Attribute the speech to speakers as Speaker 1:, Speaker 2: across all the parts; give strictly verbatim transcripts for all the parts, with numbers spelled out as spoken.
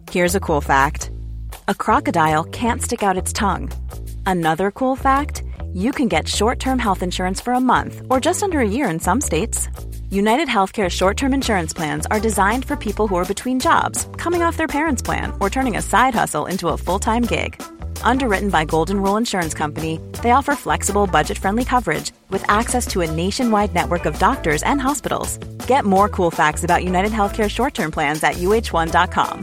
Speaker 1: Here's a cool fact. A crocodile can't stick out its tongue. Another cool fact, you can get short-term health insurance for a month or just under a year in some states. United Healthcare short-term insurance plans are designed for people who are between jobs, coming off their parents' plan, or turning a side hustle into a full-time gig. Underwritten by Golden Rule Insurance Company, they offer flexible, budget-friendly coverage with access to a nationwide network of doctors and hospitals. Get more cool facts about United Healthcare short-term plans at U H one dot com.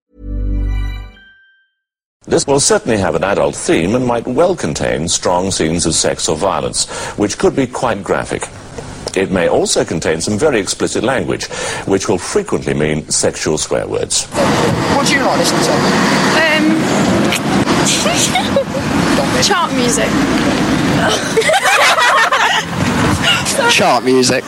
Speaker 2: This will certainly have an adult theme and might well contain strong scenes of sex or violence, which could be quite graphic. It may also contain some very explicit language, which will frequently mean sexual swear words.
Speaker 3: What do you like listening to?
Speaker 4: Um... Chart music.
Speaker 3: Chart music.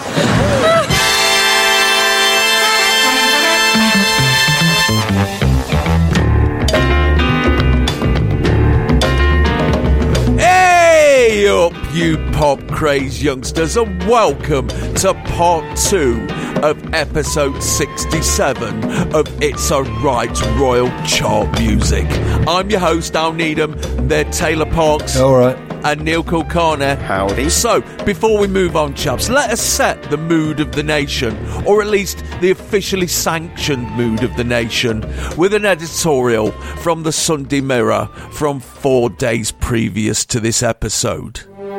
Speaker 5: Hey up, you pop craze youngsters, and welcome to part two of episode sixty-seven of It's a Right Royal Chart Music. I'm your host, Al Needham. They're Taylor Parks.
Speaker 6: All right.
Speaker 5: And Neil Kilcarner.
Speaker 3: Howdy.
Speaker 5: So, before we move on, chaps, let us set the mood of the nation, or at least the officially sanctioned mood of the nation, with an editorial from the Sunday Mirror from four days previous to this episode.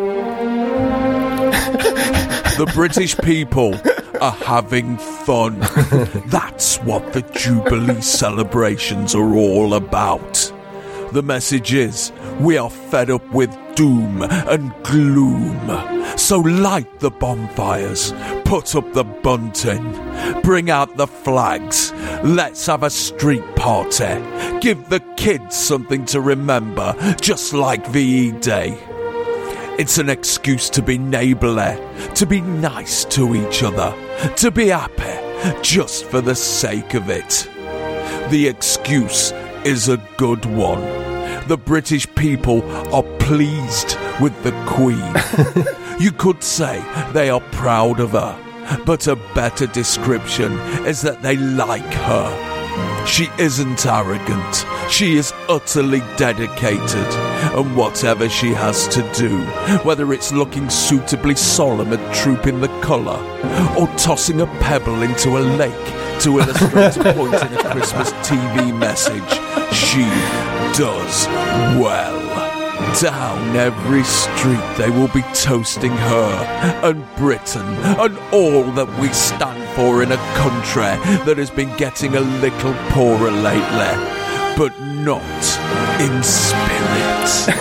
Speaker 5: The British people are having fun. That's what the Jubilee celebrations are all about. The message is, we are fed up with doom and gloom. So light the bonfires, put up the bunting, bring out the flags, let's have a street party, give the kids something to remember, just like V E Day. It's an excuse to be neighbourly, to be nice to each other, to be happy, just for the sake of it. The excuse is a good one. The British people are pleased with the Queen. You could say they are proud of her, but a better description is that they like her. She isn't arrogant, she is utterly dedicated, and whatever she has to do, whether it's looking suitably solemn at Trooping the Colour, or tossing a pebble into a lake to illustrate a point in a Christmas T V message, she does well. Down every street they will be toasting her and Britain and all that we stand for in a country that has been getting a little poorer lately, but not in spirit.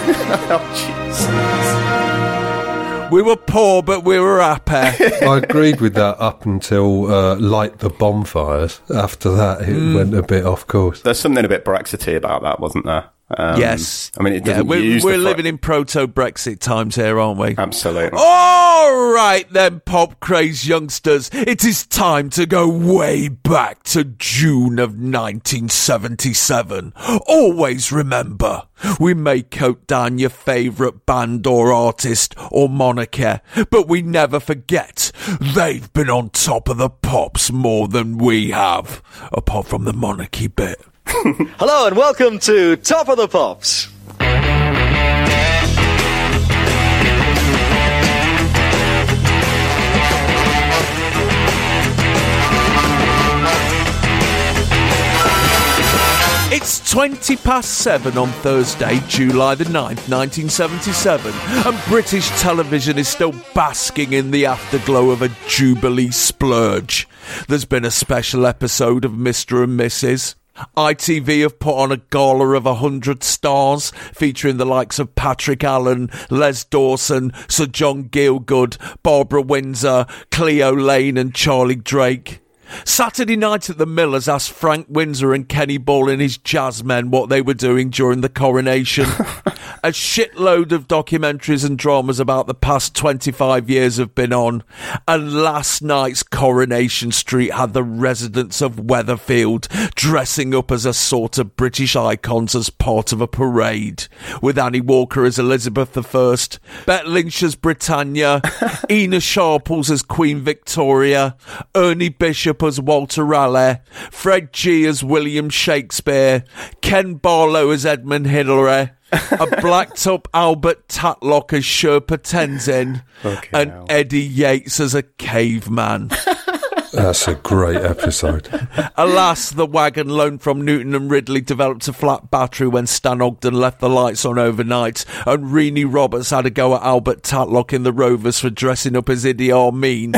Speaker 3: Oh, Jesus.
Speaker 5: We were poor, but we were happy.
Speaker 6: I agreed with that up until uh, light the bonfires. After that, it mm. went a bit off course.
Speaker 3: There's something a bit Brexity about that, wasn't there? Um,
Speaker 5: yes.
Speaker 3: I mean, it
Speaker 5: yeah,
Speaker 3: doesn't
Speaker 5: we're,
Speaker 3: use
Speaker 5: we're
Speaker 3: the
Speaker 5: living in proto-Brexit times here, aren't we?
Speaker 3: Absolutely.
Speaker 5: All right, then, pop craze youngsters. It is time to go way back to June of nineteen seventy-seven. Always remember, we may coat down your favourite band or artist or monarchy, but we never forget they've been on top of the pops more than we have, apart from the monarchy bit.
Speaker 7: Hello and welcome to Top of the Pops.
Speaker 5: It's twenty past seven on Thursday, July the ninth, nineteen seventy-seven, and British television is still basking in the afterglow of a Jubilee splurge. There's been a special episode of Mister and Missus I T V have put on a gala of a hundred stars, featuring the likes of Patrick Allen, Les Dawson, Sir John Gielgud, Barbara Windsor, Cleo Lane and Charlie Drake. Saturday night at the Millers asked Frank Windsor and Kenny Ball and his jazzmen what they were doing during the coronation. A shitload of documentaries and dramas about the past twenty-five years have been on, and last night's Coronation Street had the residents of Weatherfield dressing up as a sort of British icons as part of a parade, with Annie Walker as Elizabeth the First, Bette Lynch as Britannia, Ina Sharples as Queen Victoria, Ernie Bishop Bishop as Walter Raleigh, Fred G as William Shakespeare, Ken Barlow as Edmund Hillary, a blacked-up Albert Tatlock as Sherpa Tenzin,
Speaker 3: okay,
Speaker 5: and
Speaker 3: now.
Speaker 5: Eddie Yates as a caveman.
Speaker 6: That's a great episode.
Speaker 5: Alas, the wagon loaned from Newton and Ridley developed a flat battery when Stan Ogden left the lights on overnight, and Reenie Roberts had a go at Albert Tatlock in the Rovers for dressing up as Idi Amin.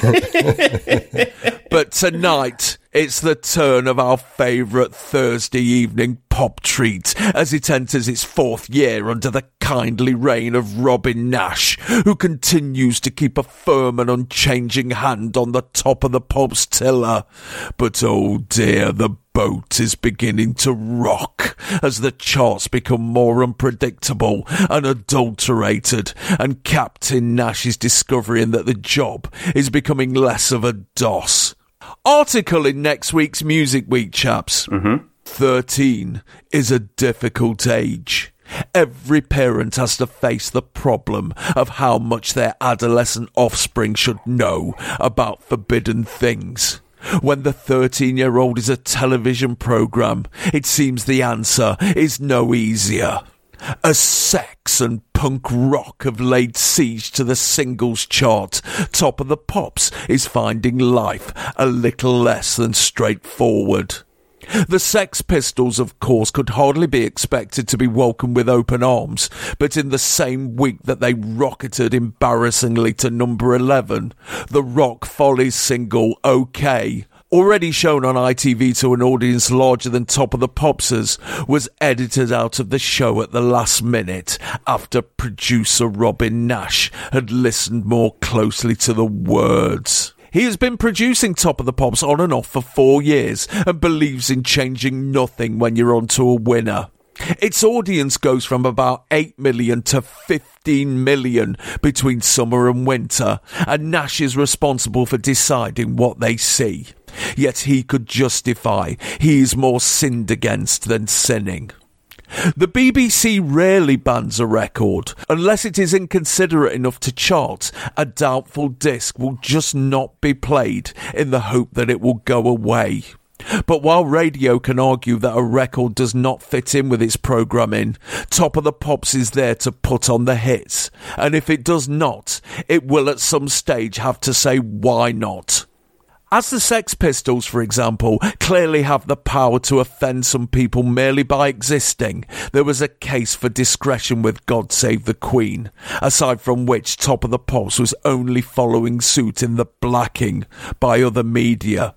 Speaker 5: But tonight, it's the turn of our favourite Thursday evening pop treat as it enters its fourth year under the kindly reign of Robin Nash, who continues to keep a firm and unchanging hand on the top of the pop's tiller. But oh dear, the boat is beginning to rock as the charts become more unpredictable and adulterated, and Captain Nash is discovering that the job is becoming less of a DOS. Article in next week's Music Week, chaps.
Speaker 3: Mm-hmm.
Speaker 5: thirteen is a difficult age. Every parent has to face the problem of how much their adolescent offspring should know about forbidden things. When the thirteen-year-old is a television programme, it seems the answer is no easier. As sex and punk rock have laid siege to the singles chart, Top of the Pops is finding life a little less than straightforward. The Sex Pistols, of course, could hardly be expected to be welcomed with open arms, but in the same week that they rocketed embarrassingly to number eleven, the Rock Follies single OK, already shown on I T V to an audience larger than Top of the Popsers, was edited out of the show at the last minute after producer Robin Nash had listened more closely to the words. He has been producing Top of the Pops on and off for four years and believes in changing nothing when you're onto a winner. Its audience goes from about eight million to fifteen million between summer and winter, and Nash is responsible for deciding what they see. Yet he could justify he is more sinned against than sinning. The B B C rarely bans a record. Unless it is inconsiderate enough to chart, a doubtful disc will just not be played in the hope that it will go away. But while radio can argue that a record does not fit in with its programming, Top of the Pops is there to put on the hits. And if it does not, it will at some stage have to say why not. As the Sex Pistols, for example, clearly have the power to offend some people merely by existing, there was a case for discretion with God Save the Queen, aside from which Top of the Pops was only following suit in the blacking by other media.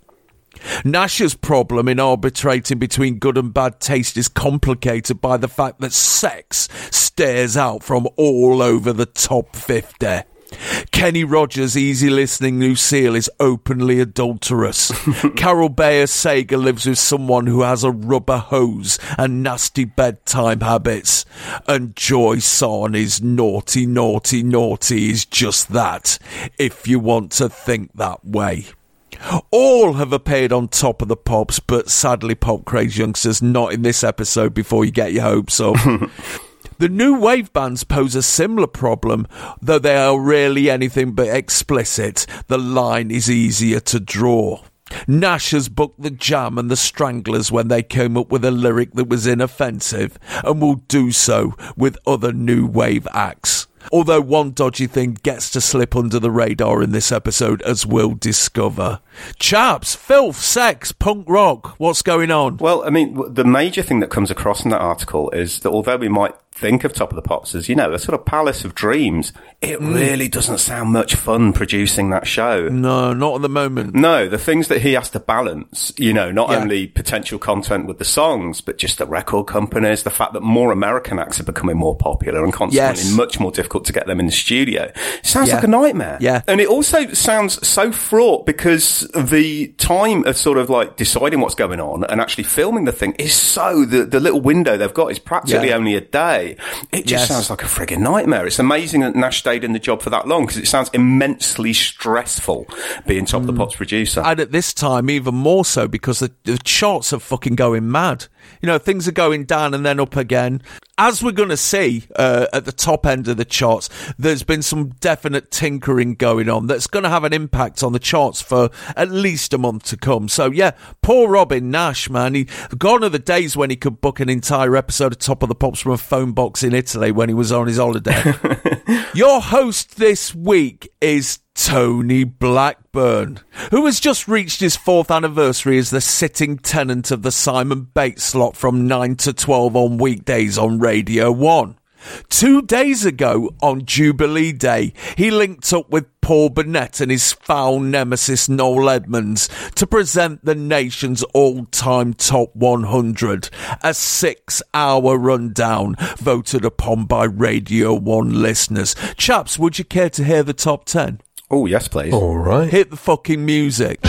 Speaker 5: Nash's problem in arbitrating between good and bad taste is complicated by the fact that sex stares out from all over the top fifty. Kenny Rogers' easy-listening Lucille is openly adulterous. Carol Bayer Sager lives with someone who has a rubber hose and nasty bedtime habits. And Joy Sarney's naughty, naughty, naughty is just that, if you want to think that way. All have appeared on Top of the Pops, but sadly, pop craze youngsters, not in this episode before you get your hopes up. The new wave bands pose a similar problem, though they are rarely anything but explicit. The line is easier to draw. Nash has booked the Jam and the Stranglers when they came up with a lyric that was inoffensive, and will do so with other new wave acts. Although one dodgy thing gets to slip under the radar in this episode, as we'll discover. Chaps, filth, sex, punk rock, what's going on?
Speaker 3: Well, I mean, the major thing that comes across in that article is that although we might think of Top of the Pops as, you know, a sort of palace of dreams, it mm. really doesn't sound much fun producing that show.
Speaker 5: No, not at the moment.
Speaker 3: No, the things that he has to balance, you know, not
Speaker 5: yeah.
Speaker 3: only potential content with the songs, but just the record companies, the fact that more American acts are becoming more popular and consequently
Speaker 5: yes.
Speaker 3: much more difficult to get them in the studio. It sounds
Speaker 5: yeah.
Speaker 3: like a nightmare.
Speaker 5: Yeah.
Speaker 3: And it also sounds so fraught because the time of sort of like deciding what's going on and actually filming the thing is so, the, the little window they've got is practically
Speaker 5: yeah.
Speaker 3: only a day. It just yes. sounds like a frigging nightmare. It's amazing that Nash stayed in the job for that long because it sounds immensely stressful being Top mm. of the Pops producer.
Speaker 5: And at this time, even more so because the, the charts are fucking going mad. You know, things are going down and then up again. As we're going to see uh, at the top end of the charts, there's been some definite tinkering going on that's going to have an impact on the charts for at least a month to come. So, yeah, poor Robin Nash, man. He, gone are the days when he could book an entire episode of Top of the Pops from a phone box in Italy when he was on his holiday. Your host this week is Tony Blackburn, who has just reached his fourth anniversary as the sitting tenant of the Simon Bates slot from nine to twelve on weekdays on Radio one. Two days ago, on Jubilee Day, he linked up with Paul Burnett and his foul nemesis Noel Edmonds to present the nation's all-time top one hundred, a six-hour rundown voted upon by Radio one listeners. Chaps, would you care to hear the top ten?
Speaker 3: Oh, yes, please.
Speaker 6: All right.
Speaker 5: Hit the fucking music.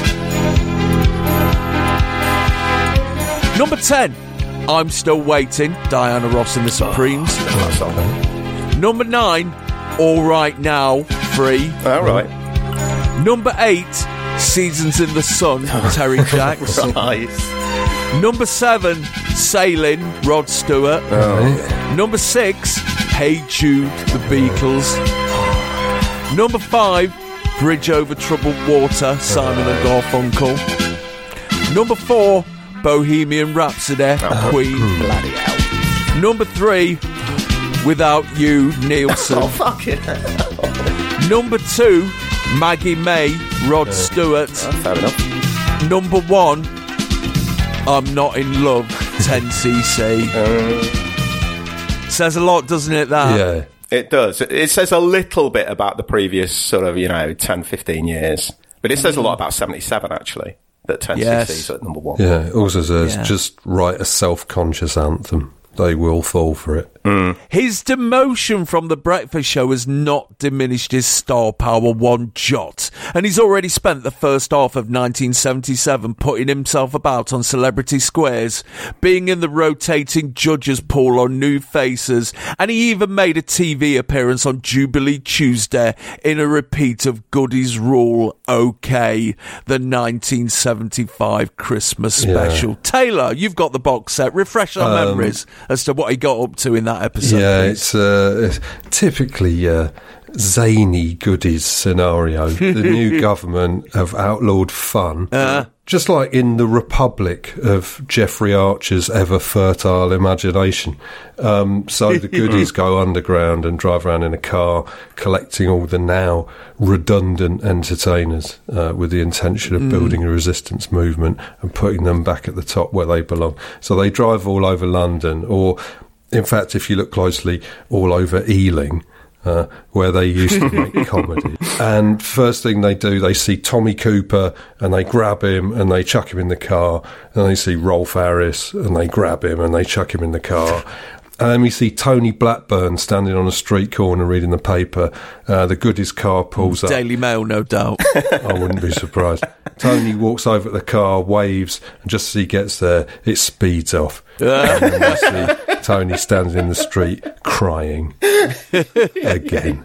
Speaker 5: Number ten. I'm Still Waiting, Diana Ross and the Supremes.
Speaker 3: Oh,
Speaker 5: Number nine, All Right Now, Free.
Speaker 3: all right.
Speaker 5: Number eight, Seasons in the Sun, Terry Jacks.
Speaker 3: Nice.
Speaker 5: Number seven, Sailing, Rod Stewart.
Speaker 3: Oh.
Speaker 5: Number six, Hey Jude, The Beatles. Number five, Bridge Over Troubled Water, Simon and Garfunkel. Number four, Bohemian Rhapsody,
Speaker 3: Oh,
Speaker 5: Queen.
Speaker 3: Bloody hell.
Speaker 5: Number three, Without You, Nielsen.
Speaker 3: Oh, fuck it.
Speaker 5: Number two, Maggie May, Rod Stewart.
Speaker 3: Oh, fair enough.
Speaker 5: Number one, I'm Not in Love, ten C C.
Speaker 3: Uh,
Speaker 5: Says a lot, doesn't it, that?
Speaker 6: Yeah.
Speaker 3: It does. It says a little bit about the previous sort of, you know, ten, fifteen years. But it says a lot about seventy-seven, actually, that ten
Speaker 5: Yes.
Speaker 3: C C is at number one.
Speaker 6: Yeah, it also says
Speaker 5: Yeah.
Speaker 6: just write a self-conscious anthem. They will fall for it.
Speaker 5: His demotion from The Breakfast Show has not diminished his star power one jot, and he's already spent the first half of nineteen seventy-seven putting himself about on celebrity squares, being in the rotating judges pool on New Faces, and he even made a T V appearance on Jubilee Tuesday in a repeat of Goody's Rule OK, the nineteen seventy-five Christmas special.
Speaker 6: Yeah.
Speaker 5: Taylor, you've got the box set. Refresh our
Speaker 6: Um,
Speaker 5: memories as to what he got up to in that episode.
Speaker 6: yeah,
Speaker 5: please.
Speaker 6: it's, uh, it's typically uh, zany Goodies scenario. The new government have outlawed fun.
Speaker 5: Uh.
Speaker 6: Just like in the Republic of Jeffrey Archer's ever fertile imagination. Um, so the goodies go underground and drive around in a car, collecting all the now redundant entertainers uh, with the intention of building a resistance movement and putting them back at the top where they belong. So they drive all over London, or in fact, if you look closely, all over Ealing. Uh, where they used to make comedy. And first thing they do, they see Tommy Cooper and they grab him and they chuck him in the car. And they see Rolf Harris and they grab him and they chuck him in the car. And then we see Tony Blackburn standing on a street corner reading the paper. Uh, the goodies car pulls up.
Speaker 5: Daily Mail, no doubt.
Speaker 6: I wouldn't be surprised. Tony walks over to the car, waves, and just as he gets there, it speeds off. And then we see Tony standing in the street crying again.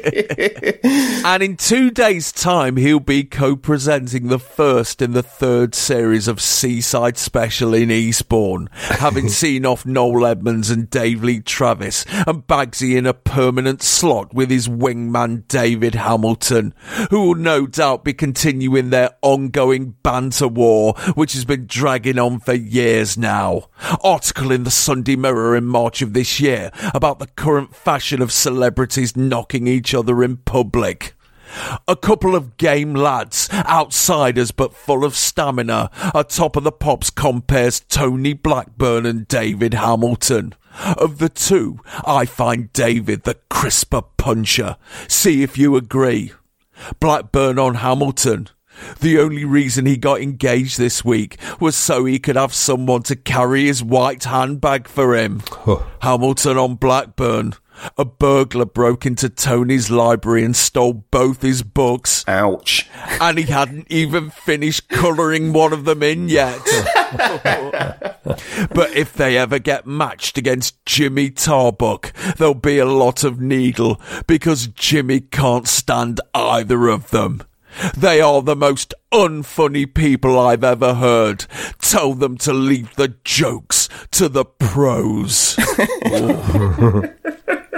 Speaker 5: And in two days' time, he'll be co-presenting the first in the third series of Seaside Special in Eastbourne, having seen off Noel Edmonds and Dave Lee Travis, and Bagsy in a permanent slot with his wingman David Hamilton, who will no doubt be continuing their ongoing banter war, which has been dragging on for years now. Article in the Sunday Mirror in March of this year about the current fashion of celebrities knocking each other in public. A couple of game lads, outsiders but full of stamina. A Top of the Pops compares Tony Blackburn and David Hamilton. Of the two, I find David the crisper puncher. See if you agree. Blackburn on Hamilton. The only reason he got engaged this week was so he could have someone to carry his white handbag for him. Hamilton on Blackburn. A burglar broke into Tony's library and stole both his books.
Speaker 3: Ouch.
Speaker 5: And he hadn't even finished colouring one of them in yet. But if they ever get matched against Jimmy Tarbuck, there'll be a lot of needle, because Jimmy can't stand either of them. They are the most unfunny people I've ever heard. Tell them to leave the jokes to the pros.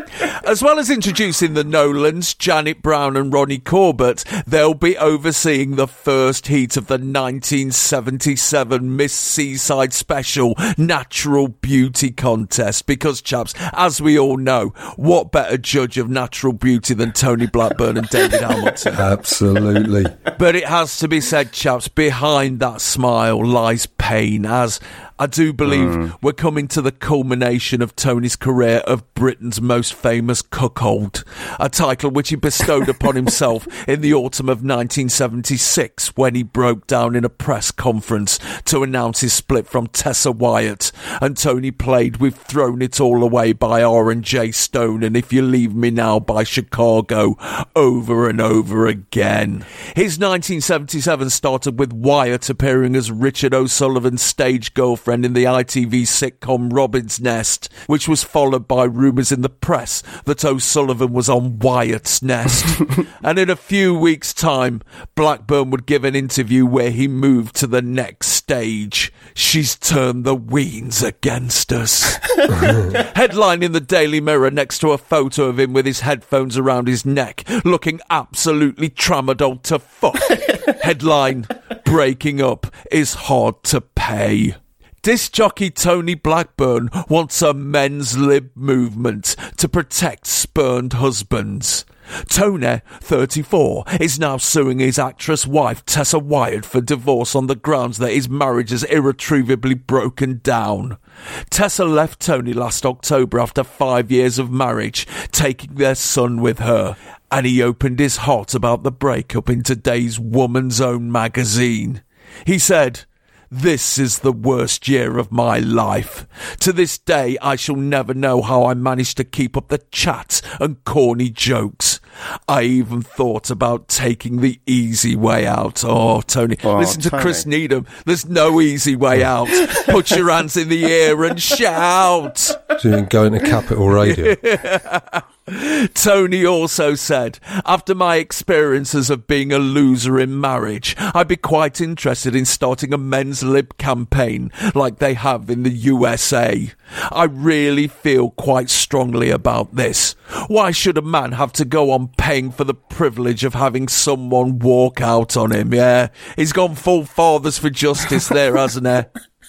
Speaker 5: As well as introducing the Nolans, Janet Brown and Ronnie Corbett, they'll be overseeing the first heat of the nineteen seventy-seven Miss Seaside Special Natural Beauty Contest. Because, chaps, as we all know, what better judge of natural beauty than Tony Blackburn and David Hamilton?
Speaker 6: Absolutely.
Speaker 5: But it has to be said, chaps, behind that smile lies pain, as I do believe mm. we're coming to the culmination of Tony's career of Britain's most famous cuckold, a title which he bestowed upon himself in the autumn of nineteen seventy-six when he broke down in a press conference to announce his split from Tessa Wyatt, and Tony played We've Thrown It All Away by R and J Stone and If You Leave Me Now by Chicago over and over again. His nineteen seventy-seven started with Wyatt appearing as Richard O'Sullivan's stage girlfriend in the I T V sitcom Robin's Nest, which was followed by rumours in the press that O'Sullivan was on Wyatt's Nest. And in a few weeks' time, Blackburn would give an interview where he moved to the next stage. She's turned the Weens against us. Headline in the Daily Mirror next to a photo of him with his headphones around his neck, looking absolutely tramadol to fuck. Headline, breaking up is hard to pay. Disc jockey Tony Blackburn wants a men's lib movement to protect spurned husbands. Tony, thirty-four, is now suing his actress wife Tessa Wyatt for divorce on the grounds that his marriage has irretrievably broken down. Tessa left Tony last October after five years of marriage, taking their son with her, and he opened his heart about the breakup in today's Woman's Own magazine. He said, "This is the worst year of my life. To this day, I shall never know how I managed to keep up the chat and corny jokes. I even thought about taking the easy way out." Oh, Tony.
Speaker 3: Oh,
Speaker 5: Listen to
Speaker 3: Tony.
Speaker 5: Chris Needham. There's no easy way out. Put your hands in the air and shout.
Speaker 6: Do you mean going to Capital Radio?
Speaker 5: Tony also said, "After my experiences of being a loser in marriage, I'd be quite interested in starting a men's lib campaign like they have in the U S A. I really feel quite strongly about this. Why should a man have to go on paying for the privilege of having someone walk out on him?" Yeah, he's gone full Fathers for Justice there, hasn't he?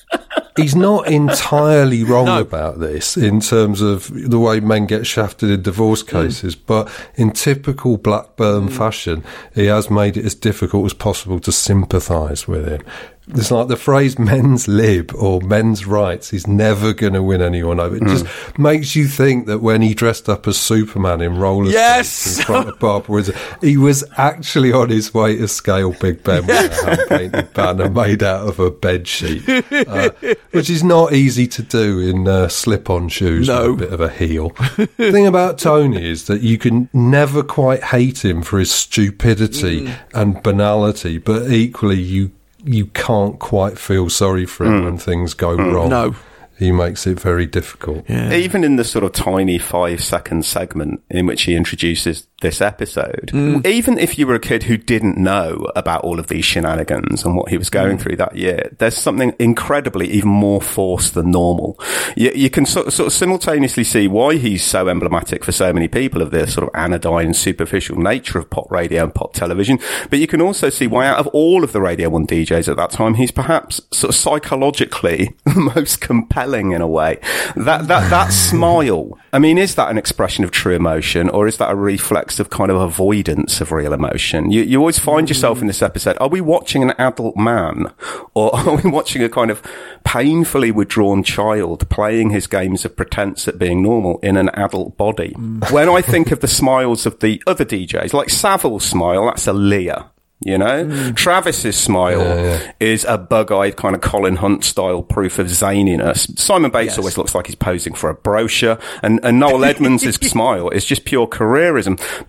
Speaker 6: He's not entirely wrong
Speaker 5: No.
Speaker 6: about this in terms of the way men get shafted in divorce cases, mm. but in typical Blackburn mm. fashion, he has made it as difficult as possible to sympathise with him. It's like the phrase men's lib or men's rights is never going to win anyone over. It mm. just makes you think that when he dressed up as Superman in roller
Speaker 5: yes!
Speaker 6: skates in front of Barbara Windsor, he was actually on his way to scale Big Ben with a hand-painted banner made out of a bedsheet, uh, which is not easy to do in uh, slip-on shoes
Speaker 5: no.
Speaker 6: with a bit of a heel. The thing about Tony is that you can never quite hate him for his stupidity mm. and banality, but equally you you can't quite feel sorry for him mm. when things go mm. wrong.
Speaker 5: No.
Speaker 6: He makes it very difficult.
Speaker 5: Yeah.
Speaker 3: Even in the sort of tiny five-second segment in which he introduces this episode,
Speaker 5: mm.
Speaker 3: even if you were a kid who didn't know about all of these shenanigans and what he was going mm. through that year, there's something incredibly even more forced than normal. You, you can sort of, sort of simultaneously see why he's so emblematic for so many people of the sort of anodyne, superficial nature of pop radio and pop television, but you can also see why out of all of the Radio one D Js at that time, he's perhaps sort of psychologically the most compelling in a way. That that that smile, I mean, is that an expression of true emotion, or is that a reflex of kind of avoidance of real emotion? You you always find yourself in this episode, are we watching an adult man, or are we watching a kind of painfully withdrawn child playing his games of pretense at being normal in an adult body? Mm. When I think of the smiles of the other D Js, like Savile's smile, that's a leer. You know, mm. Travis's smile yeah, yeah. is a bug-eyed kind of Colin Hunt style proof of zaniness. Simon Bates yes. always looks like he's posing for a brochure, and, and Noel Edmonds' smile is just pure careerism. But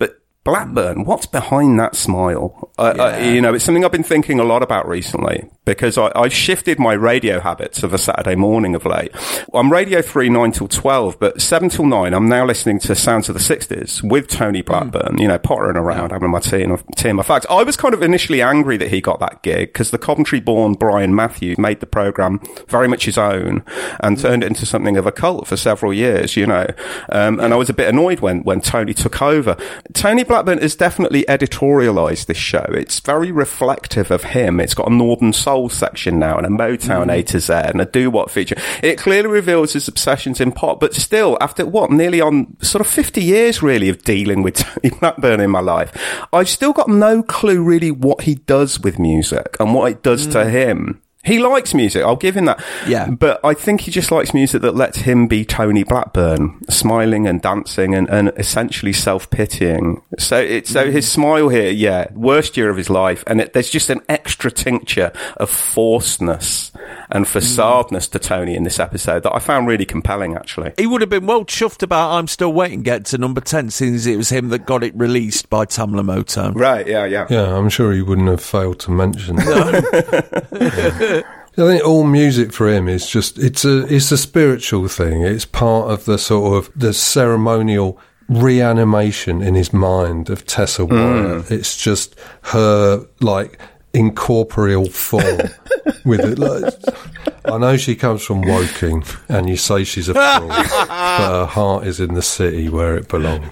Speaker 3: Blackburn, what's behind that smile? Uh, yeah. uh, you know, it's something I've been thinking a lot about recently because I, I've shifted my radio habits of a Saturday morning of late. I'm Radio three, nine till twelve, but seven till nine, I'm now listening to Sounds of the sixties with Tony Blackburn, mm. you know, pottering around, having my tea and, tea and my facts. I was kind of initially angry that he got that gig because the Coventry-born Brian Matthews made the programme very much his own and turned it into something of a cult for several years, you know. Um, and I was a bit annoyed when, when Tony took over. Tony Blackburn has definitely editorialised this show. It's very reflective of him. It's got a Northern Soul section now and a Motown mm. A to Z and a doo-wop feature. It clearly reveals his obsessions in pop, but still, after what, nearly on sort of fifty years really of dealing with Tony Blackburn in my life, I've still got no clue really what he does with music and what it does mm. to him. He likes music, I'll give him that. Yeah. But I think he just likes music that lets him be Tony Blackburn, smiling and dancing and, and essentially self-pitying. So it's, so his smile here, yeah, worst year of his life. And it, there's just an extra tincture of forcedness and facadeness to Tony in this episode that I found really compelling, actually.
Speaker 5: He would have been well chuffed about I'm Still Waiting get to number ten, since it was him that got it released by Tamla Motown.
Speaker 3: Right, yeah, yeah.
Speaker 6: Yeah, I'm sure he wouldn't have failed to mention that. Yeah. I think all music for him is just, it's a, it's a spiritual thing. It's part of the sort of, the ceremonial reanimation in his mind of Tessa Wyatt. Mm. It's just her, like, incorporeal form with it. Like, I know she comes from Woking, and you say she's a fool, but her heart is in the city where it belongs.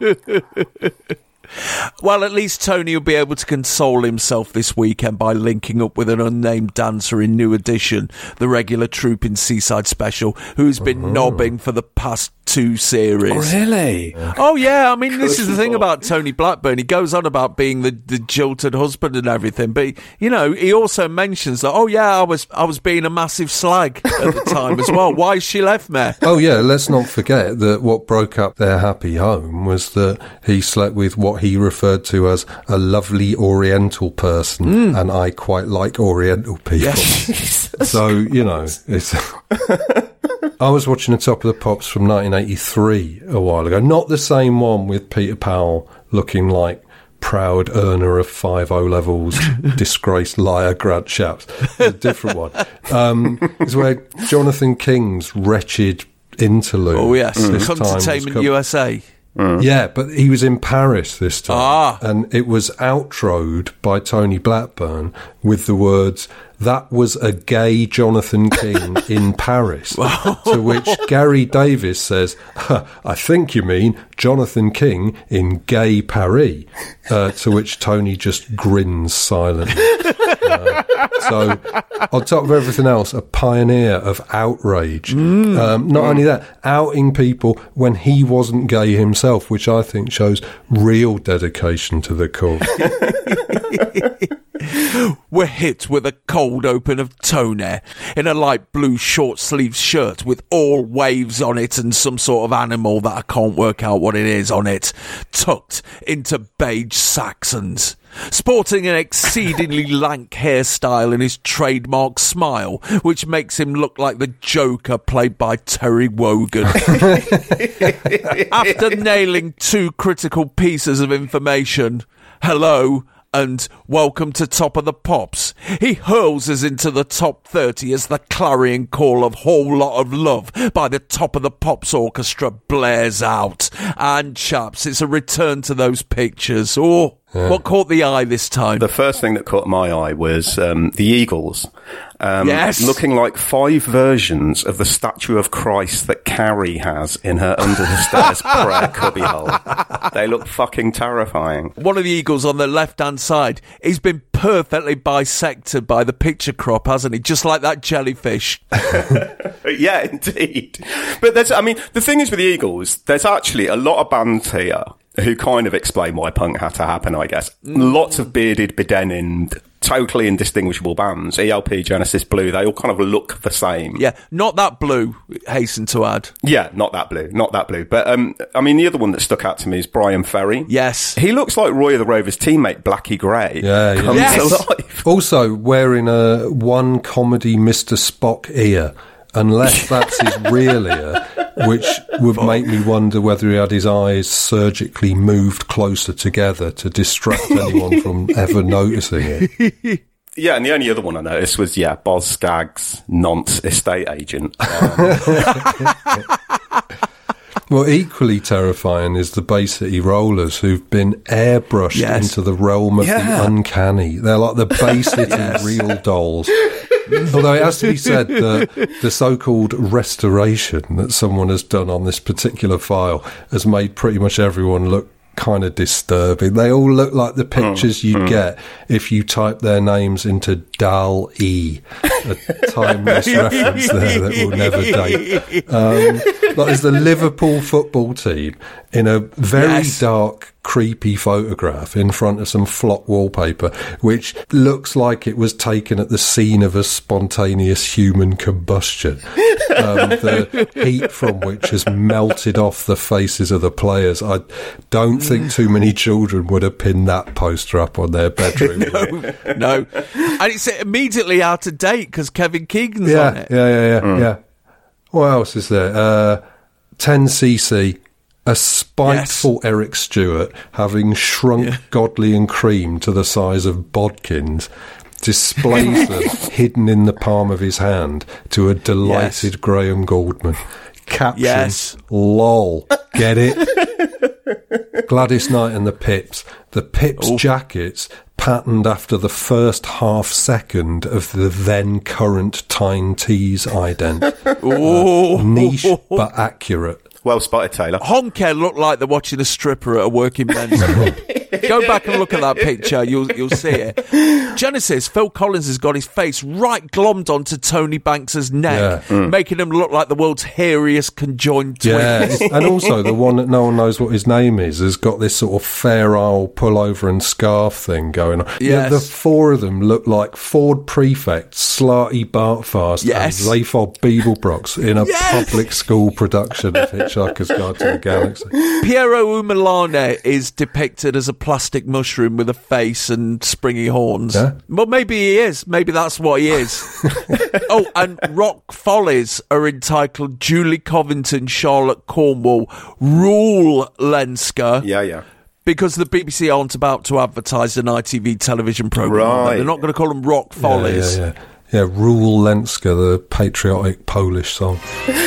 Speaker 5: Well, at least Tony will be able to console himself this weekend by linking up with an unnamed dancer in New Edition, the regular troupe in Seaside Special, who's been uh-huh. knobbing for the past two series.
Speaker 3: Oh, really?
Speaker 5: Oh, yeah. I mean, this is the thing about Tony Blackburn. He goes on about being the, the jilted husband and everything, but, you know, he also mentions that, oh, yeah, I was I was being a massive slag at the time as well. Why she left me?
Speaker 6: Oh, yeah, let's not forget that what broke up their happy home was that he slept with what he referred to as a lovely Oriental person, mm. and I quite like Oriental people. Yes. So, you know, it's... I was watching the Top of the Pops from nineteen eighty-three a while ago. Not the same one with Peter Powell looking like proud earner of five O-levels, disgraced liar grad chaps. A different one. Um, it's where Jonathan King's wretched interlude.
Speaker 5: Oh, yes. Mm. Entertainment U S A.
Speaker 6: Mm. Yeah, but he was in Paris this time. Ah. And it was outroed by Tony Blackburn with the words, "That was a gay Jonathan King in Paris." To which Gary Davis says, "I think you mean Jonathan King in gay Paris." Uh, to which Tony just grins silently. Uh, so, on top of everything else, a pioneer of outrage. Mm. Um, not mm. only that, outing people when he wasn't gay himself, which I think shows real dedication to the cause.
Speaker 5: We're hit with a cold open of Tony in a light blue short-sleeved shirt with all waves on it and some sort of animal that I can't work out what it is on it, tucked into beige Saxons. Sporting an exceedingly lank hairstyle and his trademark smile, which makes him look like the Joker played by Terry Wogan. After nailing two critical pieces of information, hello and welcome to Top of the Pops, he hurls us into the top thirty as the clarion call of Whole Lot of Love by the Top of the Pops Orchestra blares out. And chaps, it's a return to those pictures. Oh, yeah. What caught the eye this time?
Speaker 3: The first thing that caught my eye was um, the Eagles. Um,
Speaker 5: yes.
Speaker 3: Looking like five versions of the statue of Christ that Carrie has in her under the stairs prayer cubbyhole. They look fucking terrifying.
Speaker 5: One of the Eagles on the left-hand side, he's been perfectly bisected by the picture crop, hasn't he? Just like that jellyfish.
Speaker 3: Yeah, indeed. But there's, I mean, the thing is with the Eagles, there's actually a lot of bands here who kind of explain why punk had to happen, I guess. Mm. Lots of bearded, bedenimed, totally indistinguishable bands. E L P, Genesis, Blue, they all kind of look the same.
Speaker 5: Yeah, not that Blue, hasten to add.
Speaker 3: Yeah, not that Blue, not that Blue. But, um, I mean, the other one that stuck out to me is Brian Ferry.
Speaker 5: Yes.
Speaker 3: He looks like Roy of the Rovers' teammate, Blackie Gray.
Speaker 6: Yeah, yeah.
Speaker 3: Comes
Speaker 5: yes.
Speaker 3: to life.
Speaker 6: Also, wearing a one comedy Mister Spock ear, unless that's his real ear, which would make me wonder whether he had his eyes surgically moved closer together to distract anyone from ever noticing it.
Speaker 3: Yeah, and the only other one I noticed was, yeah, Boz Scaggs, nonce estate agent. Um,
Speaker 6: Well, equally terrifying is the Bay City Rollers, who've been airbrushed
Speaker 5: yes.
Speaker 6: into the realm of
Speaker 3: yeah.
Speaker 6: the uncanny. They're like the Bay City yes. real dolls. Although it has to be said, the, the so-called restoration that someone has done on this particular file has made pretty much everyone look kind of disturbing. They all look like the pictures mm, you'd mm. get if you type their names into D A L E, a timeless reference there that will never date. Um, like there's the Liverpool football team in a very yes. dark, creepy photograph in front of some flock wallpaper, which looks like it was taken at the scene of a spontaneous human combustion. Um, the heat from which has melted off the faces of the players. I don't think too many children would have pinned that poster up on their bedroom.
Speaker 5: no, no. And it's immediately out of date because Kevin Keegan's
Speaker 6: yeah,
Speaker 5: on it.
Speaker 6: Yeah, yeah, yeah,
Speaker 3: mm. yeah.
Speaker 6: What else is there? Uh, ten C C, a spiteful yes. Eric Stewart, having shrunk yeah. Godley and Cream to the size of bodkins, displays them hidden in the palm of his hand to a delighted yes. Graham Gouldman. Caption,
Speaker 5: yes.
Speaker 6: lol, get it? Gladys Knight and the Pips. The Pips Ooh. jackets patterned after the first half second of the then current Tyne Tees ident. uh, niche but accurate.
Speaker 3: Well spotted, Taylor.
Speaker 5: Home care looked like they're watching a stripper at a working men's club. Go back and look at that picture. You'll you'll see it. Genesis, Phil Collins has got his face right glommed onto Tony Banks's neck, yeah. mm. making him look like the world's hairiest conjoined twin.
Speaker 6: Yeah, and also the one that no one knows what his name is has got this sort of Fair Isle pullover and scarf thing going on.
Speaker 5: Yes.
Speaker 6: Yeah, the four of them look like Ford prefects, Slarty Bartfast
Speaker 5: yes.
Speaker 6: and Zaphod Beeblebrox in a
Speaker 5: yes.
Speaker 6: public school production of Hitchhiker's Guide to the Galaxy.
Speaker 5: Piero Umilane is depicted as a plastic mushroom with a face and springy horns.
Speaker 6: Yeah.
Speaker 5: Well, maybe he is. Maybe that's what he is. Oh, and Rock Follies are entitled Julie Covington, Charlotte Cornwall, Rule Lenska.
Speaker 3: Yeah, yeah.
Speaker 5: Because the B B C aren't about to advertise an I T V television programme.
Speaker 3: Right.
Speaker 5: They're not going to call them Rock Follies.
Speaker 6: Yeah, yeah, yeah. Yeah, Rule Lenska, the patriotic Polish song.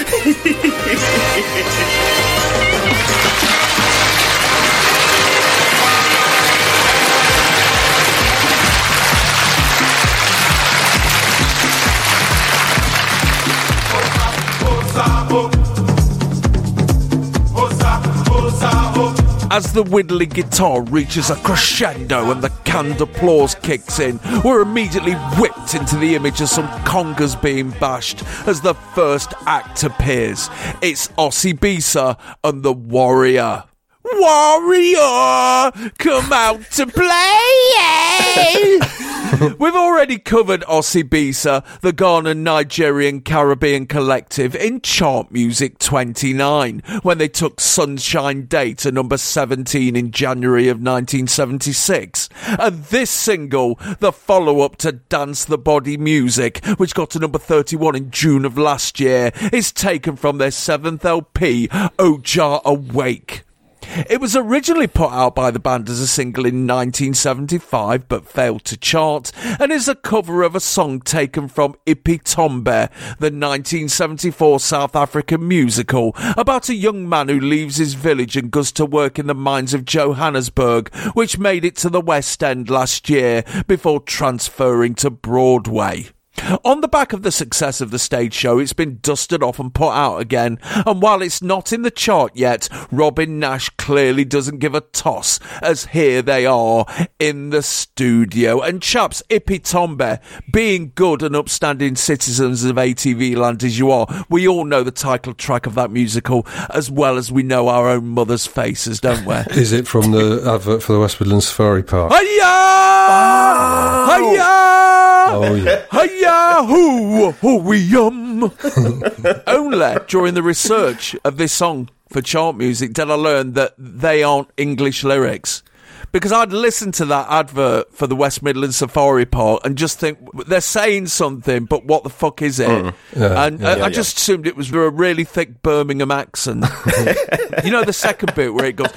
Speaker 5: As the whittling guitar reaches a crescendo and the canned applause kicks in, we're immediately whipped into the image of some congas being bashed as the first act appears. It's Ossie Bisa and the Warrior. Warrior, come out to play! We've already covered Ossie Bisa, the Ghana Nigerian Caribbean collective, in Chart Music twenty-nine, when they took Sunshine Day to number seventeen in January of nineteen seventy-six. And this single, the follow-up to Dance the Body Music, which got to number thirty-one in June of last year, is taken from their seventh L P, Oja Awake. It was originally put out by the band as a single in nineteen seventy-five, but failed to chart, and is a cover of a song taken from Ipi Tombe, the nineteen seventy-four South African musical, about a young man who leaves his village and goes to work in the mines of Johannesburg, which made it to the West End last year before transferring to Broadway. On the back of the success of the stage show, it's been dusted off and put out again, and while it's not in the chart yet, Robin Nash clearly doesn't give a toss, as here they are in the studio. And chaps, Ipi Tombe, being good and upstanding citizens of A T V land as you are, we all know the title track of that musical as well as we know our own mother's faces, don't we?
Speaker 6: Is it from the advert for the West Midlands Safari Park?
Speaker 5: Hiya! Oh! Hiya!
Speaker 6: Oh, yeah.
Speaker 5: Hiya! Hoo! Hoo! Yum! Only during the research of this song for Chart Music did I learn that they aren't English lyrics. because I'd listen to that advert for the West Midlands Safari Park and just think they're saying something, but what the fuck is it? Mm. Yeah, and yeah, uh, yeah, I just yeah. assumed it was a really thick Birmingham accent. You know the second bit where it goes,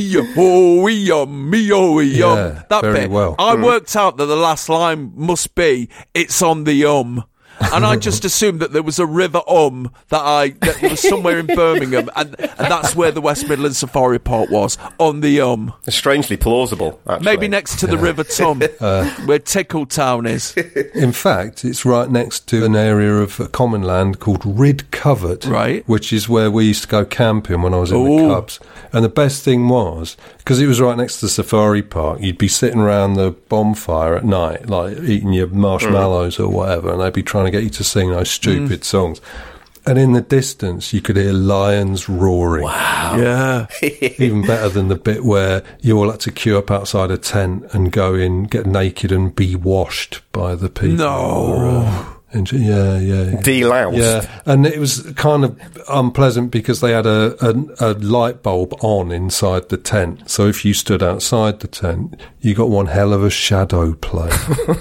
Speaker 5: oh, yum, oh, yum. That bit.
Speaker 6: Well.
Speaker 5: I
Speaker 6: mm.
Speaker 5: worked out that the last line must be, it's on the um. And I just assumed that there was a river um that I that was somewhere in Birmingham, and, and that's where the West Midlands Safari Park was, on the um.
Speaker 3: It's strangely plausible, actually.
Speaker 5: Maybe next to the yeah. River Tom, uh, where Tickletown is.
Speaker 6: In fact, it's right next to an area of common land called Rid Covert,
Speaker 5: right,
Speaker 6: which is where we used to go camping when I was in
Speaker 5: Ooh.
Speaker 6: the Cubs. And the best thing was, because it was right next to the safari park, you'd be sitting around the bonfire at night, like eating your marshmallows mm. or whatever, and they'd be trying to get you to sing those stupid mm. songs. And in the distance, you could hear lions roaring.
Speaker 5: Wow. Yeah.
Speaker 6: Even better than the bit where you all had to queue up outside a tent and go in, get naked and be washed by the people.
Speaker 5: No.
Speaker 6: And, yeah, yeah.
Speaker 3: Deloused.
Speaker 6: Yeah, and it was kind of unpleasant because they had a, a, a light bulb on inside the tent. So if you stood outside the tent, you got one hell of a shadow play.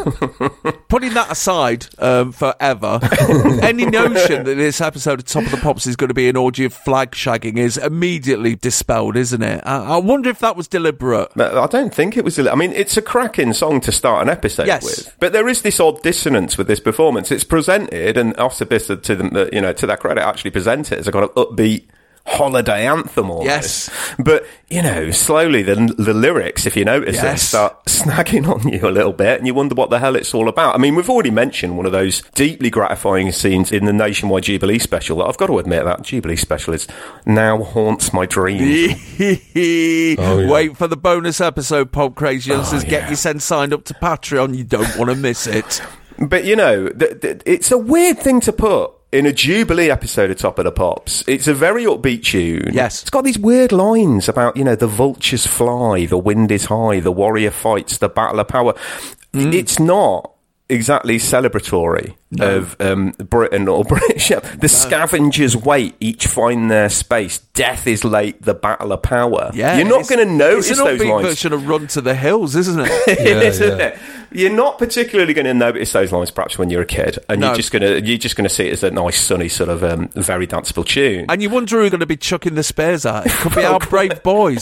Speaker 5: Putting that aside um, forever, any notion that this episode of Top of the Pops is going to be an orgy of flag shagging is immediately dispelled, isn't it? I, I wonder if that was deliberate.
Speaker 3: I don't think it was. I mean, it's a cracking song to start an episode
Speaker 5: yes.
Speaker 3: with, but there is this odd dissonance with this performance. It's presented, and Ossibis, to them, you know, to their credit, actually present it as a kind of upbeat holiday anthem almost.
Speaker 5: Yes.
Speaker 3: But, you know, slowly the, the lyrics, if you notice
Speaker 5: yes.
Speaker 3: it, start snagging on you a little bit, and you wonder what the hell it's all about. I mean, we've already mentioned one of those deeply gratifying scenes in the Nationwide Jubilee special. I've got to admit, that Jubilee special is now haunts my dreams.
Speaker 5: oh, yeah. Wait for the bonus episode, Pop Crazy Youngsters. Oh, yeah. Get yourself signed up to Patreon. You don't want to miss it.
Speaker 3: But, you know, th- th- it's a weird thing to put in a Jubilee episode of Top of the Pops. It's a very upbeat tune.
Speaker 5: Yes.
Speaker 3: It's got these weird lines about, you know, the vultures fly, the wind is high, the warrior fights, the battle of power. Mm. It's not exactly celebratory no. of um, Britain or British. The no. scavengers wait, each find their space. Death is late, the battle of power.
Speaker 5: Yeah,
Speaker 3: You're not going to notice
Speaker 5: it's an
Speaker 3: those
Speaker 5: upbeat
Speaker 3: lines.
Speaker 5: version of Run to the Hills, isn't it?
Speaker 3: it
Speaker 6: yeah,
Speaker 3: is, isn't
Speaker 6: yeah.
Speaker 3: it? You're not particularly going to notice those lines, perhaps, when you're a kid, and
Speaker 5: no.
Speaker 3: you're just going to you're just going to see it as a nice, sunny sort of um, very danceable tune.
Speaker 5: And you wonder who are going to be chucking the spares at. It could be our brave boys.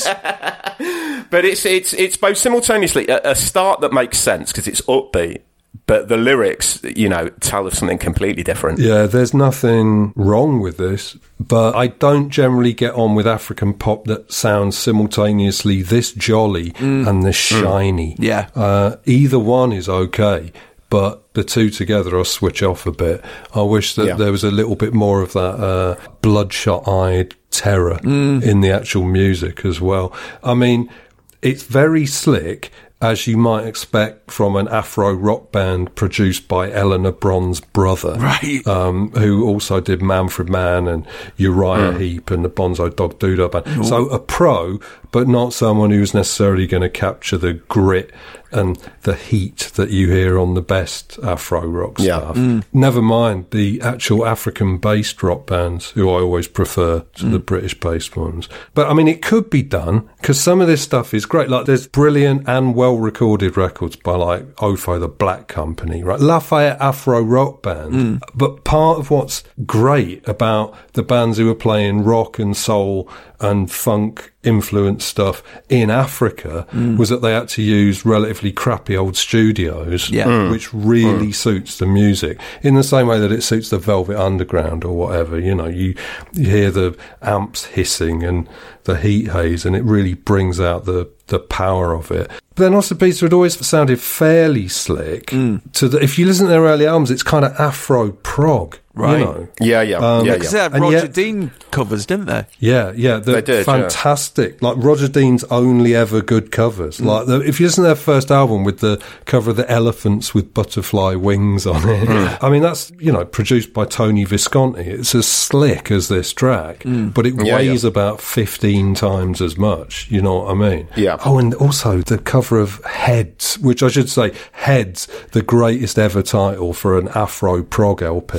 Speaker 3: But it's it's it's both simultaneously a, a start that makes sense because it's upbeat, but the lyrics, you know, tell of something completely different.
Speaker 6: Yeah, there's nothing wrong with this, but I don't generally get on with African pop that sounds simultaneously this jolly mm. and this shiny.
Speaker 5: Mm. Yeah.
Speaker 6: Uh, either one is okay, but the two together I'll switch off a bit. I wish that yeah. there was a little bit more of that uh, bloodshot-eyed terror mm. in the actual music as well. I mean, it's very slick, as you might expect from an Afro rock band produced by Eleanor Bron's brother,
Speaker 5: right?
Speaker 6: Um, who also did Manfred Mann and Uriah mm. Heep and the Bonzo Dog Doodah Band. Ooh. So a pro, but not someone who's necessarily going to capture the grit and the heat that you hear on the best Afro rock
Speaker 3: yeah.
Speaker 6: stuff.
Speaker 5: Mm.
Speaker 6: Never mind the actual African-based rock bands, who I always prefer to mm. the British-based ones. But, I mean, it could be done, because some of this stuff is great. Like, there's brilliant and well-recorded records by, like, Ofo the Black Company, right? Lafayette Afro Rock Band. Mm. But part of what's great about the bands who are playing rock and soul and funk influenced stuff in Africa mm. was that they had to use relatively crappy old studios,
Speaker 5: yeah. mm.
Speaker 6: which really mm. suits the music in the same way that it suits the Velvet Underground or whatever. You know, you, you hear the amps hissing and the heat haze, and it really brings out the the power of it. But then also Peter had always sounded fairly slick. Mm. To the, if you listen to their early albums, it's kind of Afro prog.
Speaker 5: Right.
Speaker 6: You know?
Speaker 3: Yeah, yeah.
Speaker 6: Um,
Speaker 3: yeah,
Speaker 5: Because
Speaker 3: yeah.
Speaker 5: they had Roger
Speaker 6: yet,
Speaker 5: Dean covers, didn't they?
Speaker 6: Yeah, yeah.
Speaker 3: They did,
Speaker 6: fantastic. Yeah. Like Roger Dean's only ever good covers. Mm. Like the, if you listen to their first album with the cover of the elephants with butterfly wings on it, mm. I mean, that's, you know, produced by Tony Visconti. It's as slick as this track, mm. but it
Speaker 3: yeah,
Speaker 6: weighs
Speaker 3: yeah.
Speaker 6: about fifteen times as much. You know what I mean?
Speaker 3: Yeah.
Speaker 6: Oh, and also the cover of Heads, which I should say, Heads, the greatest ever title for an Afro prog L P. Mm.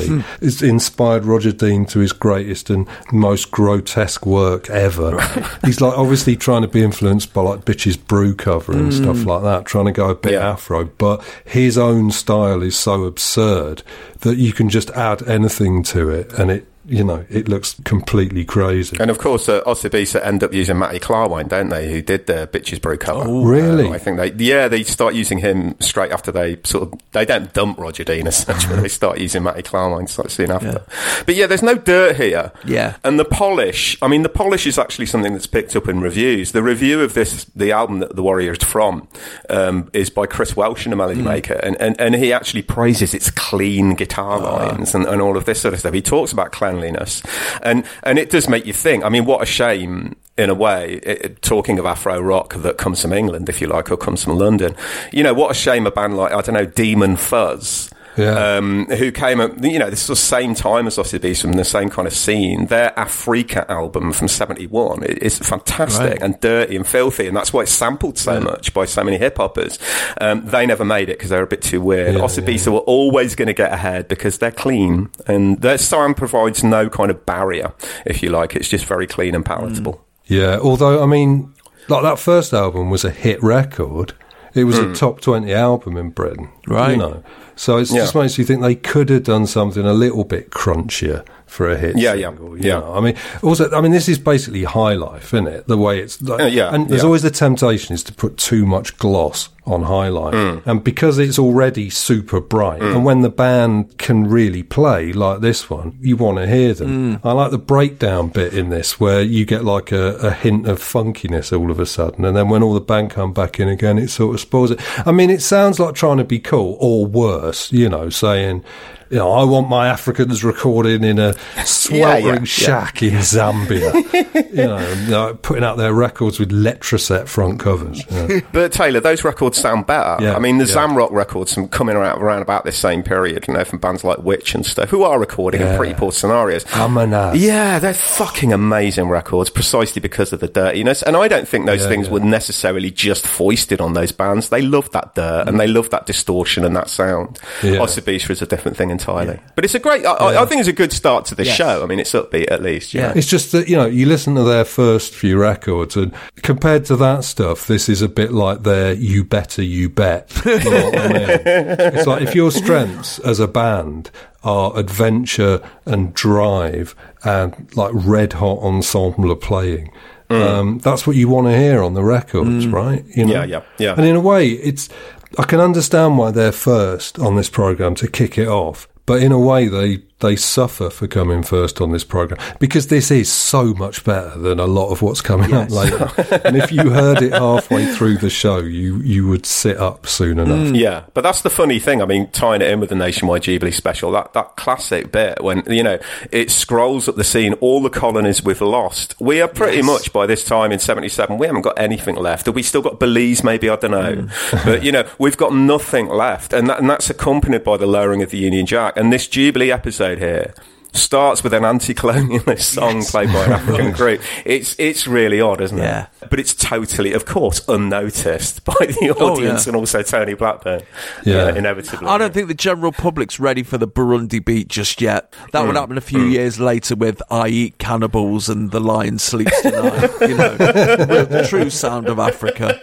Speaker 6: it's inspired Roger Dean to his greatest and most grotesque work ever. Right. He's like obviously trying to be influenced by like Bitches Brew cover and mm. stuff like that, trying to go a bit yeah. Afro, but his own style is so absurd that you can just add anything to it and it, you know, it looks completely crazy.
Speaker 3: And of course, uh, Osibisa end up using Matty Clarwine, don't they? Who did the Bitches Brew cover?
Speaker 6: Oh, really?
Speaker 3: Uh, I think they, yeah, they start using him straight after they sort of they don't dump Roger Dean as such, but they start using Matty Clarwine sort of soon after. Yeah. But yeah, there's no dirt here.
Speaker 5: Yeah,
Speaker 3: and the polish. I mean, the polish is actually something that's picked up in reviews. The review of this, the album that the Warrior's from, um, is by Chris Welsh, and a melody mm. maker, and, and and he actually praises its clean guitar lines uh. and, and all of this sort of stuff. He talks about cleanliness. And and it does make you think. I mean, what a shame, in a way, it, talking of Afro rock that comes from England, if you like, or comes from London. You know, what a shame a band like, I don't know, Demon Fuzz, yeah. um, who came at, you know, this was the same time as Osibisa, from the same kind of scene. Their Africa album from seventy-one is fantastic right. and dirty and filthy, and that's why it's sampled so yeah. much by so many hip-hoppers. Um, they never made it because they were a bit too weird. Yeah, Osibisa yeah. were always going to get ahead because they're clean, and their sound provides no kind of barrier, if you like. It's just very clean and palatable. Mm.
Speaker 6: Yeah, although, I mean, like that first album was a hit record. It was mm. a top twenty album in Britain.
Speaker 5: Right.
Speaker 6: You know. So it yeah. just makes you think they could have done something a little bit crunchier for a hit
Speaker 3: yeah,
Speaker 6: single.
Speaker 3: Yeah, yeah.
Speaker 6: Know? I mean, also, I mean, this is basically high life, isn't it? The way it's, like,
Speaker 3: uh, yeah,
Speaker 6: and there's
Speaker 3: yeah.
Speaker 6: always the temptation is to put too much gloss on high life, mm. and because it's already super bright, mm. and when the band can really play like this one, you want to hear them. Mm. I like the breakdown bit in this where you get like a, a hint of funkiness all of a sudden, and then when all the band come back in again, it sort of spoils it. I mean, it sounds like trying to be cool, or worse, you know, saying, you know, I want my Africans recording in a sweltering yeah, yeah, shack yeah. in Zambia. you know, you know, putting out their records with Letraset front covers. Yeah.
Speaker 3: But Taylor, those records sound better.
Speaker 6: Yeah,
Speaker 3: I mean, the
Speaker 6: yeah.
Speaker 3: Zamrock records from coming around, around about this same period, you know, from bands like Witch and stuff, who are recording yeah. in pretty poor scenarios.
Speaker 6: Amanaz.
Speaker 3: Yeah, they're fucking amazing records, precisely because of the dirtiness. And I don't think those yeah, things yeah. were necessarily just foisted on those bands. They loved that dirt, mm. and they loved that distortion and that sound. Yeah. Osibisa is a different thing entirely. Yeah. But it's a great, I, yeah. I think it's a good start to the yes. show. I mean, it's upbeat at least.
Speaker 6: Yeah.
Speaker 3: Know?
Speaker 6: It's just that, you know, you listen to their first few records and compared to that stuff, this is a bit like their You Better You Bet. You know what I mean? It's like if your strengths as a band are adventure and drive and like red hot ensemble playing, mm. um, that's what you want to hear on the records, mm. right? You know?
Speaker 3: Yeah, yeah, yeah.
Speaker 6: And in a way, it's, I can understand why they're first on this programme to kick it off. But in a way, they, they suffer for coming first on this programme because this is so much better than a lot of what's coming yes. up later. And if you heard it halfway through the show, you, you would sit up soon enough.
Speaker 3: Mm. Yeah, but that's the funny thing. I mean, tying it in with the Nationwide Jubilee special, that, that classic bit when, you know, it scrolls up the scene, all the colonies we've lost. We are pretty yes. much, by this time in seventy-seven, we haven't got anything left. Have we still got Belize, maybe? I don't know. Mm. But, you know, we've got nothing left. And, that, and that's accompanied by the lowering of the Union Jack. And this Jubilee episode here starts with an anti-colonialist song yes. played by an African group. It's it's really odd, isn't
Speaker 5: yeah.
Speaker 3: it? But it's totally, of course, unnoticed by the audience oh, yeah. and also Tony Blackburn.
Speaker 6: Yeah,
Speaker 3: uh, inevitably.
Speaker 5: I don't think the general public's ready for the Burundi beat just yet. That mm. would happen a few mm. years later with I Eat Cannibals and The Lion Sleeps Tonight. You know, the true sound of Africa.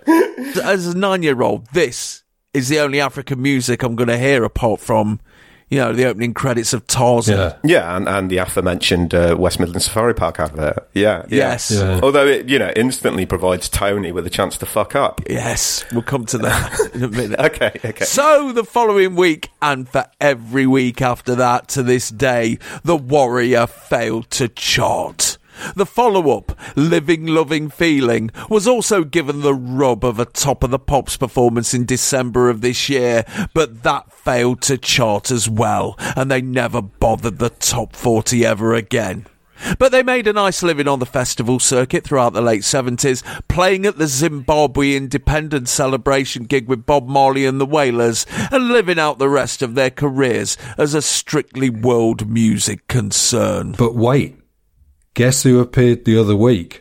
Speaker 5: As a nine-year-old, this is the only African music I'm going to hear apart from, you know, the opening credits of Tarzan.
Speaker 3: Yeah, yeah, and, and the aforementioned uh, West Midlands Safari Park advert. Yeah, yeah.
Speaker 5: Yes.
Speaker 6: Yeah.
Speaker 3: Although it, you know, instantly provides Tony with a chance to fuck up.
Speaker 5: Yes, we'll come to that in a minute.
Speaker 3: okay, okay.
Speaker 5: So the following week, and for every week after that to this day, the Warrior failed to chart. The follow-up, Living Loving Feeling, was also given the rub of a Top of the Pops performance in December of this year, but that failed to chart as well, and they never bothered the top forty ever again. But they made a nice living on the festival circuit throughout the late seventies, playing at the Zimbabwe Independence Celebration gig with Bob Marley and the Wailers, and living out the rest of their careers as a strictly world music concern.
Speaker 6: But wait. Guess who appeared the other week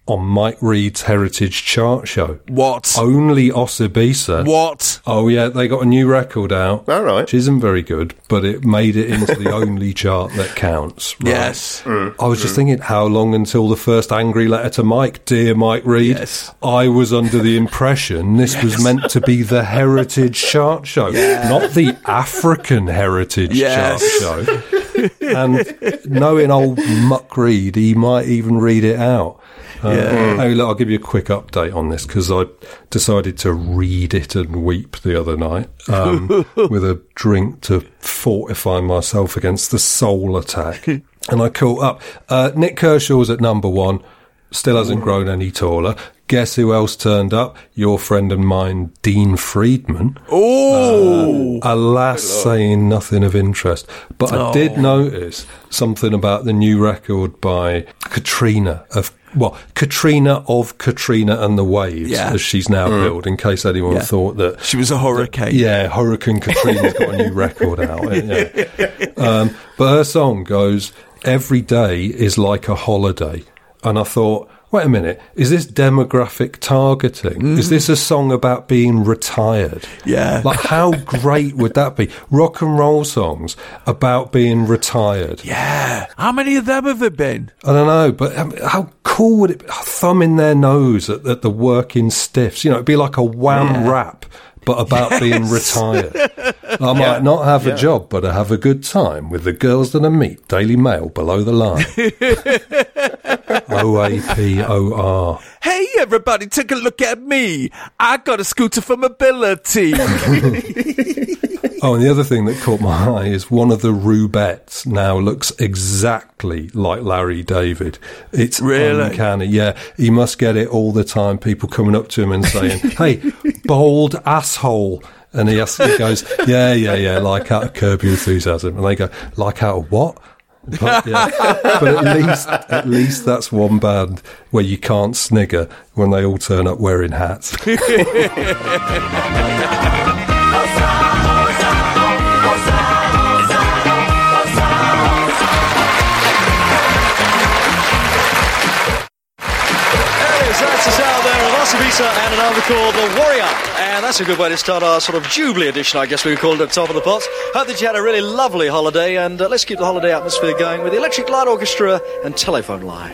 Speaker 6: on Mike Reed's Heritage Chart Show.
Speaker 5: What?
Speaker 6: Only Osibisa.
Speaker 5: What?
Speaker 6: Oh, yeah, they got a new record out.
Speaker 3: All right.
Speaker 6: Which isn't very good, but it made it into the only chart that counts. Right?
Speaker 5: Yes.
Speaker 6: Mm. I was just thinking, how long until the first angry letter to Mike? Dear Mike Reed,
Speaker 5: yes.
Speaker 6: I was under the impression this yes. was meant to be the Heritage Chart Show, yeah. not the African Heritage yes. Chart Show. And knowing old Muck Reed, he might even read it out. Uh, yeah. Hey, look, I'll give you a quick update on this because I decided to read it and weep the other night um, with a drink to fortify myself against the soul attack. And I caught up. Uh, Nick Kershaw's at number one, still hasn't grown any taller. Guess who else turned up? Your friend and mine, Dean Friedman.
Speaker 5: Oh!
Speaker 6: Uh, alas, saying nothing of interest. But oh. I did notice something about the new record by Katrina of Well, Katrina of Katrina and the Waves, yeah. as she's now mm. billed, in case anyone yeah. thought that...
Speaker 5: She was a hurricane.
Speaker 6: That, yeah, Hurricane Katrina's got a new record out. Yeah. Um, but her song goes, every day is like a holiday. And I thought, wait a minute, is this demographic targeting? Mm. Is this a song about being retired?
Speaker 5: Yeah.
Speaker 6: Like, how great would that be? Rock and roll songs about being retired.
Speaker 5: Yeah. How many of them have there been?
Speaker 6: I don't know, but um, how cool would it be? Thumb in their nose at, at the working stiffs. You know, it'd be like a wham yeah. rap, but about yes. being retired. I might yeah. not have yeah. a job, but I have a good time with the girls that I meet. Daily Mail below the line. O A P O R.
Speaker 5: Hey, everybody, take a look at me. I got a scooter for mobility.
Speaker 6: Oh, and the other thing that caught my eye is one of the Rubettes now looks exactly like Larry David. It's
Speaker 5: really
Speaker 6: uncanny. Yeah, he must get it all the time. People coming up to him and saying, hey, bold asshole. And he, has, he goes, yeah, yeah, yeah, like out of Curb Your Enthusiasm. And they go, like out of what? But, yeah. but at least at least that's one band where you can't snigger when they all turn up wearing hats.
Speaker 7: That's the sound there of Osibisa and an album called The Warrior. And that's a good way to start our sort of Jubilee edition, I guess we called it, Top of the Pops. Hope that you had a really lovely holiday, and uh, let's keep the holiday atmosphere going with the Electric Light Orchestra and Telephone Line.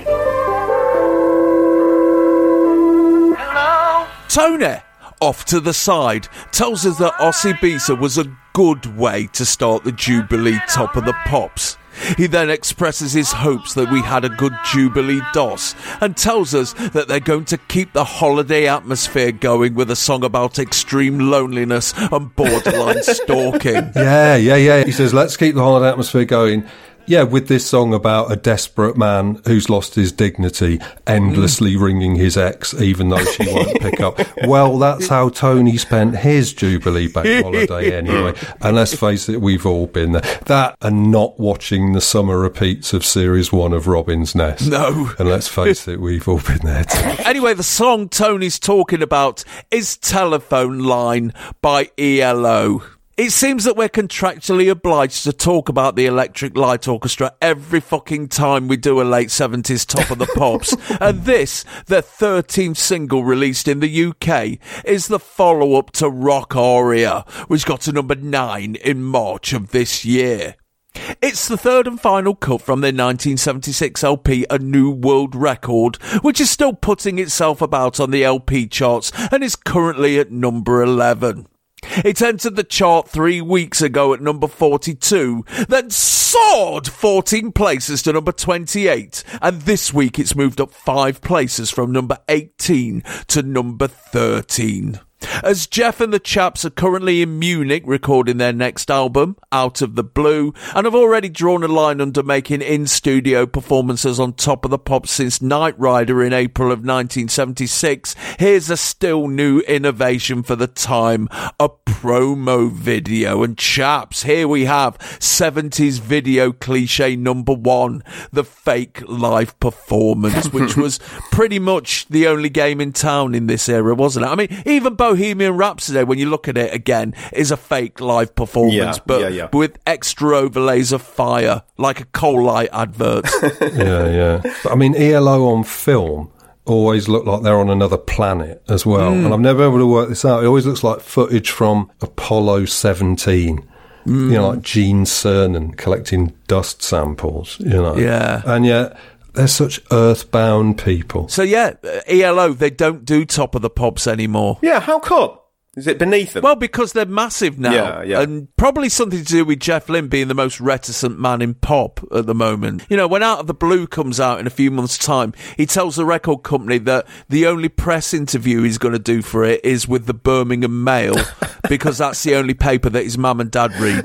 Speaker 5: Hello? Tony, off to the side, tells us that Osibisa was a good way to start the Jubilee Top of the Pops. He then expresses his hopes that we had a good Jubilee D O S and tells us that they're going to keep the holiday atmosphere going with a song about extreme loneliness and borderline stalking.
Speaker 6: Yeah, yeah, yeah. He says, let's keep the holiday atmosphere going. Yeah, with this song about a desperate man who's lost his dignity, endlessly mm. ringing his ex, even though she won't pick up. Well, that's how Tony spent his Jubilee Bank holiday anyway. And let's face it, we've all been there. That and not watching the summer repeats of Series one of Robin's Nest.
Speaker 5: No.
Speaker 6: And let's face it, we've all been there too.
Speaker 5: Anyway, the song Tony's talking about is Telephone Line by E L O. It seems that we're contractually obliged to talk about the Electric Light Orchestra every fucking time we do a late seventies Top of the Pops. And this, their thirteenth single released in the U K, is the follow-up to Rock Aria, which got to number nine in March of this year. It's the third and final cut from their nineteen seventy-six L P, A New World Record, which is still putting itself about on the L P charts and is currently at number eleven. It entered the chart three weeks ago at number forty-two, then soared fourteen places to number twenty-eight, and this week it's moved up five places from number eighteen to number thirteen. As Jeff and the chaps are currently in Munich recording their next album, Out of the Blue, and have already drawn a line under making in-studio performances on Top of the Pops since Knight Rider in April of nineteen seventy-six, here's a still new innovation for the time, a promo video. And chaps, here we have seventies video cliche number one, the fake live performance, which was pretty much the only game in town in this era, wasn't it? I mean, even Bohemian Rhapsody, when you look at it again, is a fake live performance,
Speaker 3: yeah,
Speaker 5: but
Speaker 3: yeah, yeah.
Speaker 5: with extra overlays of fire, like a coal light advert.
Speaker 6: yeah, yeah. But, I mean, E L O on film always look like they're on another planet as well. Mm. And I've never been able to work this out. It always looks like footage from Apollo seventeen. Mm. You know, like Gene Cernan collecting dust samples, you know.
Speaker 5: Yeah.
Speaker 6: And yet, they're such earthbound people.
Speaker 5: So, yeah, E L O, they don't do Top of the Pops anymore.
Speaker 3: Yeah, how come? Is it beneath them?
Speaker 5: Well, because they're massive now.
Speaker 3: Yeah, yeah.
Speaker 5: And probably something to do with Jeff Lynne being the most reticent man in pop at the moment. You know, when Out of the Blue comes out in a few months' time, he tells the record company that the only press interview he's going to do for it is with the Birmingham Mail, because that's the only paper that his mum and dad read.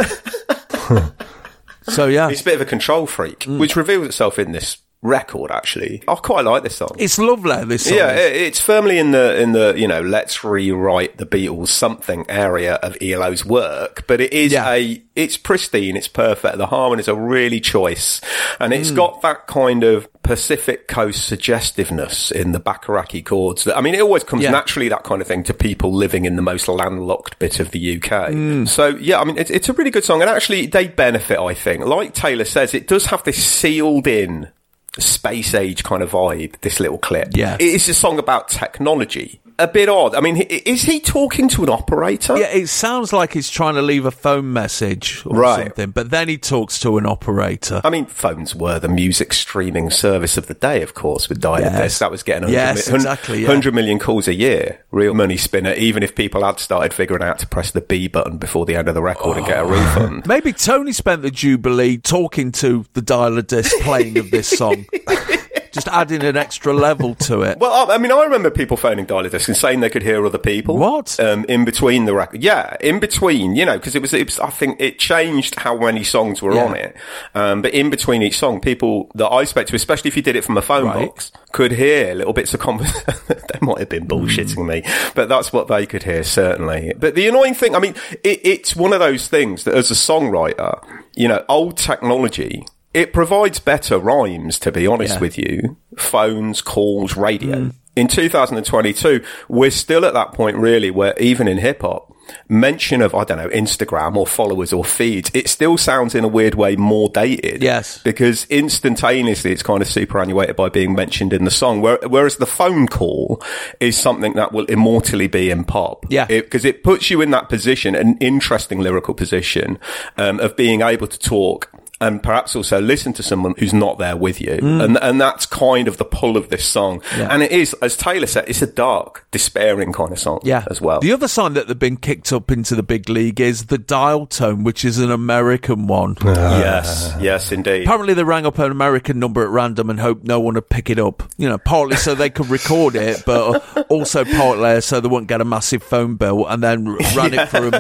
Speaker 5: So, yeah.
Speaker 3: He's a bit of a control freak, mm. which reveals itself in this record, actually. I quite like this song.
Speaker 5: It's lovely, this song.
Speaker 3: Yeah, it, it's firmly in the, in the, you know, let's rewrite the Beatles something area of E L O's work, but it is yeah. a, it's pristine, it's perfect, the harmonies are really choice, and it's mm. got that kind of Pacific Coast suggestiveness in the Bacharach chords. That, I mean, it always comes yeah. naturally, that kind of thing, to people living in the most landlocked bit of the U K. Mm. So, yeah, I mean, it's, it's a really good song, and actually, they benefit, I think. Like Taylor says, it does have this sealed-in space age kind of vibe, this little clip.
Speaker 5: Yeah.
Speaker 3: It's a song about technology. A bit odd. I mean, is he talking to an operator?
Speaker 5: Yeah, it sounds like he's trying to leave a phone message or
Speaker 3: right.
Speaker 5: something, but then he talks to an operator.
Speaker 3: I mean, phones were the music streaming service of the day, of course, with Dial yes. This. That was getting one hundred,
Speaker 5: yes,
Speaker 3: mi-
Speaker 5: exactly, yeah.
Speaker 3: one hundred million calls a year. Real money spinner, even if people had started figuring out to press the B button before the end of the record oh. and get a refund.
Speaker 5: Maybe Tony spent the Jubilee talking to the Dial-A-Disc playing of this song. Just adding an extra level to it.
Speaker 3: Well, I mean, I remember people phoning Dial-A-Disc and saying they could hear other people.
Speaker 5: What?
Speaker 3: Um, in between the record. Yeah, in between, you know, because it was, it was, I think it changed how many songs were yeah. on it. Um, but in between each song, people that I spoke to, especially if you did it from a phone right. box, could hear little bits of conversation. They might have been bullshitting mm. me, but that's what they could hear, certainly. But the annoying thing, I mean, it, it's one of those things that as a songwriter, you know, old technology, it provides better rhymes, to be honest yeah. with you. Phones, calls, radio. Mm. In two thousand twenty-two, we're still at that point, really, where even in hip-hop, mention of, I don't know, Instagram or followers or feeds, it still sounds in a weird way more dated.
Speaker 5: Yes.
Speaker 3: Because instantaneously it's kind of superannuated by being mentioned in the song, whereas the phone call is something that will immortally be in pop.
Speaker 5: Yeah.
Speaker 3: Because it, it puts you in that position, an interesting lyrical position, um, of being able to talk and perhaps also listen to someone who's not there with you. Mm. And and that's kind of the pull of this song. Yeah. And it is, as Taylor said, it's a dark, despairing kind of song
Speaker 5: yeah.
Speaker 3: as well.
Speaker 5: The other song that they've been kicked up into the big league is the Dial Tone, which is an American one.
Speaker 3: Uh. Yes, yes, indeed.
Speaker 5: Apparently they rang up an American number at random and hoped no one would pick it up. You know, partly so they could record it, but also partly so they wouldn't get a massive phone bill, and then ran yeah. it for a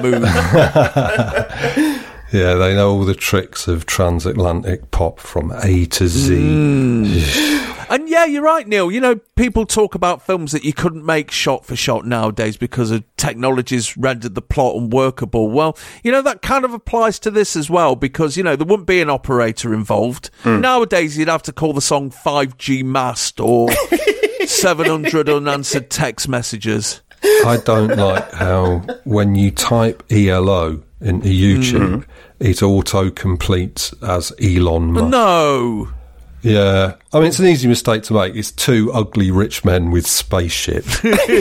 Speaker 5: move.
Speaker 6: Yeah, they know all the tricks of transatlantic pop from A to Z.
Speaker 5: Mm. And yeah, you're right, Neil. You know, people talk about films that you couldn't make shot for shot nowadays because of technologies rendered the plot unworkable. Well, you know, that kind of applies to this as well, because, you know, there wouldn't be an operator involved. Mm. Nowadays, you'd have to call the song five G Mast or seven hundred unanswered text messages.
Speaker 6: I don't like how when you type E L O into YouTube, mm. it auto-completes as Elon Musk.
Speaker 5: No!
Speaker 6: Yeah. I mean, it's an easy mistake to make. It's two ugly rich men with spaceships.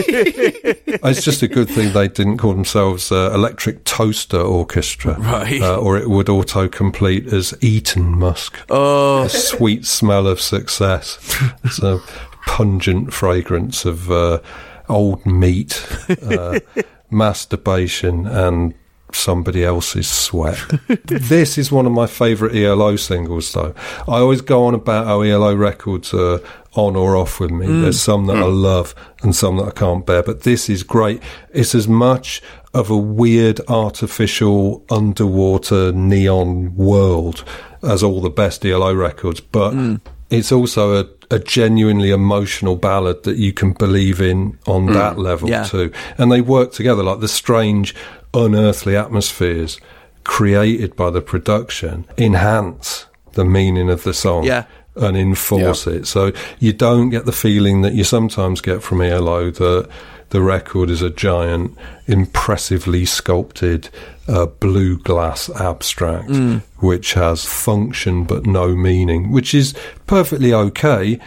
Speaker 6: It's just a good thing they didn't call themselves uh, Electric Toaster Orchestra.
Speaker 5: Right.
Speaker 6: Uh, or it would auto-complete as Eaton Musk.
Speaker 5: Oh.
Speaker 6: A sweet smell of success. It's a pungent fragrance of uh, old meat, uh, masturbation, and somebody else's sweat. This is one of my favourite E L O singles, though. I always go on about how E L O records are on or off with me. Mm. There's some that mm. I love and some that I can't bear, but this is great. It's as much of a weird, artificial, underwater neon world as all the best E L O records, but mm. it's also a, a genuinely emotional ballad that you can believe in on mm. that level yeah. too. And they work together, like the strange, unearthly atmospheres created by the production enhance the meaning of the song
Speaker 5: yeah.
Speaker 6: and enforce
Speaker 3: yeah.
Speaker 6: it. So you don't get the feeling that you sometimes get from E L O that the record is a giant, impressively sculpted uh, blue glass abstract mm. which has function but no meaning, which is perfectly okay.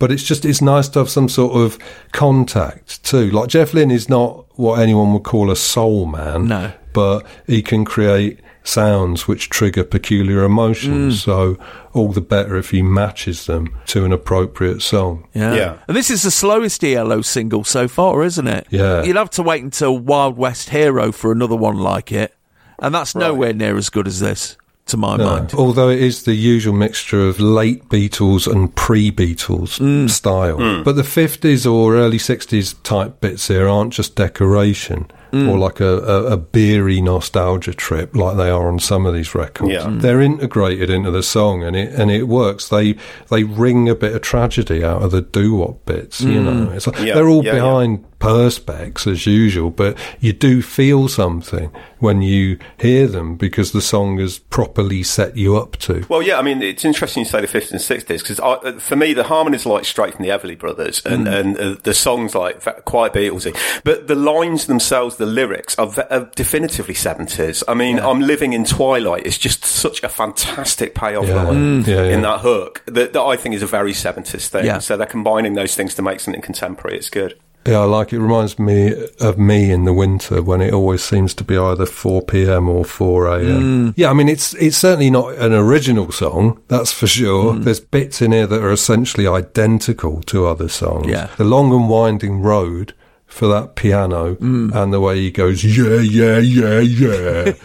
Speaker 6: but it's just, it's nice to have some sort of contact too. Like Jeff Lynne is not what anyone would call a soul man.
Speaker 5: No.
Speaker 6: But he can create sounds which trigger peculiar emotions. Mm. So all the better if he matches them to an appropriate song.
Speaker 5: Yeah. yeah. And this is the slowest E L O single so far, isn't it?
Speaker 6: Yeah.
Speaker 5: You'd have to wait until Wild West Hero for another one like it. And that's
Speaker 3: Right.
Speaker 5: nowhere near as good as this, to my
Speaker 6: No.
Speaker 5: mind.
Speaker 6: Although it is the usual mixture of late Beatles and pre-Beatles
Speaker 5: Mm.
Speaker 6: style.
Speaker 3: Mm.
Speaker 6: But the fifties or early sixties type bits here aren't just decoration. Mm. Or like a, a, a beery nostalgia trip, like they are on some of these records.
Speaker 3: Yeah. Mm.
Speaker 6: They're integrated into the song, and it and it works. They they wring a bit of tragedy out of the doo-wop bits. You
Speaker 5: Mm.
Speaker 6: know, it's like,
Speaker 3: Yeah,
Speaker 6: they're all
Speaker 3: yeah,
Speaker 6: behind
Speaker 3: yeah.
Speaker 6: perspex as usual, but you do feel something when you hear them because the song has properly set you up to.
Speaker 3: Well, yeah, I mean, it's interesting you say the fifties and sixties, because for me, the harmonies are like straight from the Everly Brothers, and,
Speaker 5: Mm.
Speaker 3: and uh, the songs like quite Beatlesy. But the lines themselves, the lyrics, are, ve- are definitively seventies. I mean,
Speaker 6: Yeah.
Speaker 3: I'm living in Twilight. It's just such a fantastic payoff
Speaker 6: Yeah.
Speaker 3: line
Speaker 6: Mm. Yeah, yeah.
Speaker 3: in that hook that, that I think is a very seventies thing.
Speaker 5: Yeah.
Speaker 3: So they're combining those things to make something contemporary. It's good.
Speaker 6: Yeah, I like it. It reminds me of me in the winter when it always seems to be either four p.m. or four a.m.
Speaker 5: Mm.
Speaker 6: Yeah, I mean, it's it's certainly not an original song, that's for sure.
Speaker 5: Mm.
Speaker 6: There's bits in here that are essentially identical to other songs.
Speaker 5: Yeah.
Speaker 6: The Long and Winding Road for that piano
Speaker 5: Mm.
Speaker 6: and the way he goes, yeah, yeah, yeah, yeah.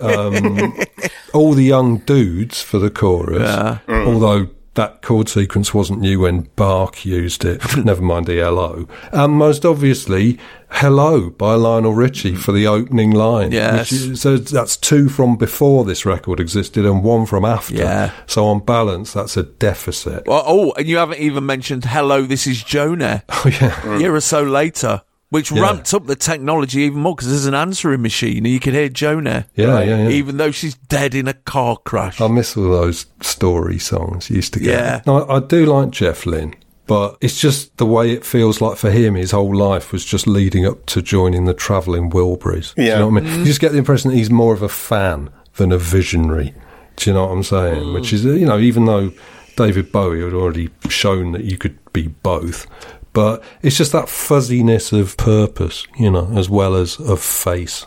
Speaker 6: um, all the young dudes for the chorus,
Speaker 5: Yeah.
Speaker 6: although that chord sequence wasn't new when Bach used it, never mind the L O. And most obviously, Hello by Lionel Richie for the opening line.
Speaker 5: Yes.
Speaker 6: Which is, so that's two from before this record existed and one from after.
Speaker 5: Yeah.
Speaker 6: So on balance, that's a deficit.
Speaker 5: Well, oh, and you haven't even mentioned Hello, This Is Jonah.
Speaker 6: Oh, yeah.
Speaker 5: A year or so later, which
Speaker 6: Yeah.
Speaker 5: ramped up the technology even more because there's an answering machine and you can hear Jonah.
Speaker 6: Yeah, yeah, yeah.
Speaker 5: Even though she's dead in a car crash.
Speaker 6: I miss all those story songs you used to get.
Speaker 5: Yeah.
Speaker 6: No, I, I do like Jeff Lynne, but it's just the way it feels like for him, his whole life was just leading up to joining the Travelling Wilburys. Do
Speaker 3: Yeah.
Speaker 6: you know what I mean? You just get the impression that he's more of a fan than a visionary. Do you know what I'm saying?
Speaker 5: Mm.
Speaker 6: Which is, you know, even though David Bowie had already shown that you could be both, but it's just that fuzziness of purpose, you know, as well as of face,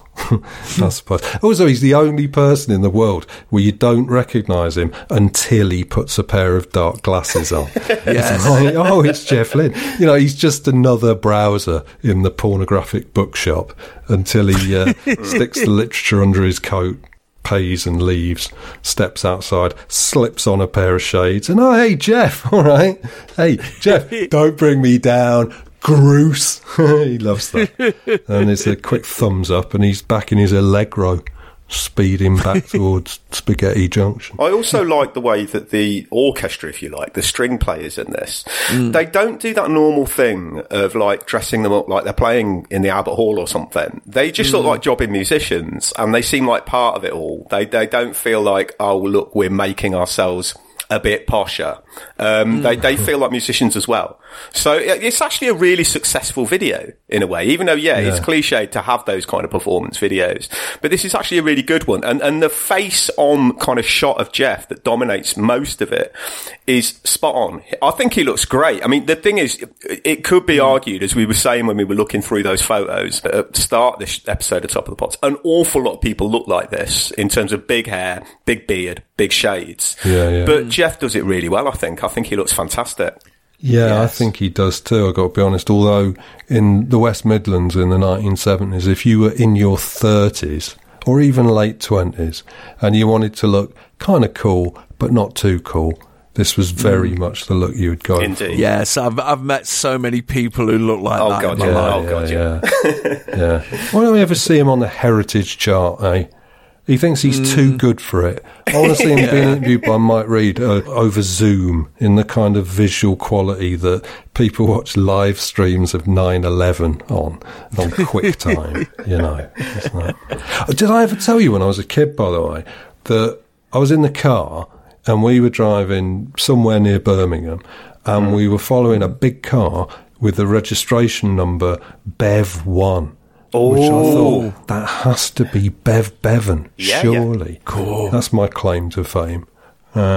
Speaker 6: I suppose. Also, he's the only person in the world where you don't recognise him until he puts a pair of dark glasses on.
Speaker 5: Yes.
Speaker 6: Like, oh, it's Jeff Lynne. You know, he's just another browser in the pornographic bookshop until he uh, sticks the literature under his coat, pays and leaves, steps outside, slips on a pair of shades, and oh, hey, Jeff, all right. Hey, Jeff, don't bring me down. Groose. He loves that. And there's a quick thumbs up, and he's back in his Allegro, speeding back towards Spaghetti Junction.
Speaker 3: I also like the way that the orchestra, if you like, the string players in this,
Speaker 5: Mm.
Speaker 3: they don't do that normal thing of like dressing them up like they're playing in the Albert Hall or something. They just
Speaker 5: Mm.
Speaker 3: look like jobbing musicians, and they seem like part of it all. They they don't feel like, oh look, we're making ourselves a bit posher. Um,
Speaker 5: Mm.
Speaker 3: they, they feel like musicians as well. So it- it's actually a really successful video in a way, even though, yeah, it's
Speaker 6: Yeah.
Speaker 3: cliched to have those kind of performance videos. But this is actually a really good one. And, and the face on kind of shot of Jeff that dominates most of it is spot on. I think he looks great. I mean, the thing is, it could be argued, as we were saying when we were looking through those photos at the start of this episode of Top of the Pops, an awful lot of people look like this in terms of big hair, big beard, big shades.
Speaker 6: Yeah, yeah.
Speaker 3: But Jeff does it really well, I think. I think he looks fantastic.
Speaker 6: Yeah, I
Speaker 3: Yes.
Speaker 6: think he does too, I've got to be honest. Although in the West Midlands in the nineteen seventies, if you were in your thirties or even late twenties and you wanted to look kind of cool but not too cool, this was very
Speaker 5: Mm.
Speaker 6: much the look you would go
Speaker 3: Indeed.
Speaker 6: for.
Speaker 5: Yes, I've I've met so many people who look like
Speaker 3: Oh,
Speaker 5: that
Speaker 3: God,
Speaker 5: in my
Speaker 3: yeah.
Speaker 5: life.
Speaker 3: Oh, God,
Speaker 6: yeah. yeah. Why don't we ever see him on the Heritage chart, eh? He thinks he's
Speaker 5: Mm.
Speaker 6: too good for it. I want to see him being interviewed by Mike Reid uh, over Zoom in the kind of visual quality that people watch live streams of nine eleven on, on QuickTime, you know. It's like- Did I ever tell you when I was a kid, by the way, that I was in the car and we were driving somewhere near Birmingham and we were following a big car with the registration number B E V one. Which I thought, that has to be Bev Bevan,
Speaker 3: Yeah,
Speaker 6: surely.
Speaker 5: Cool.
Speaker 6: That's my claim to fame. Uh,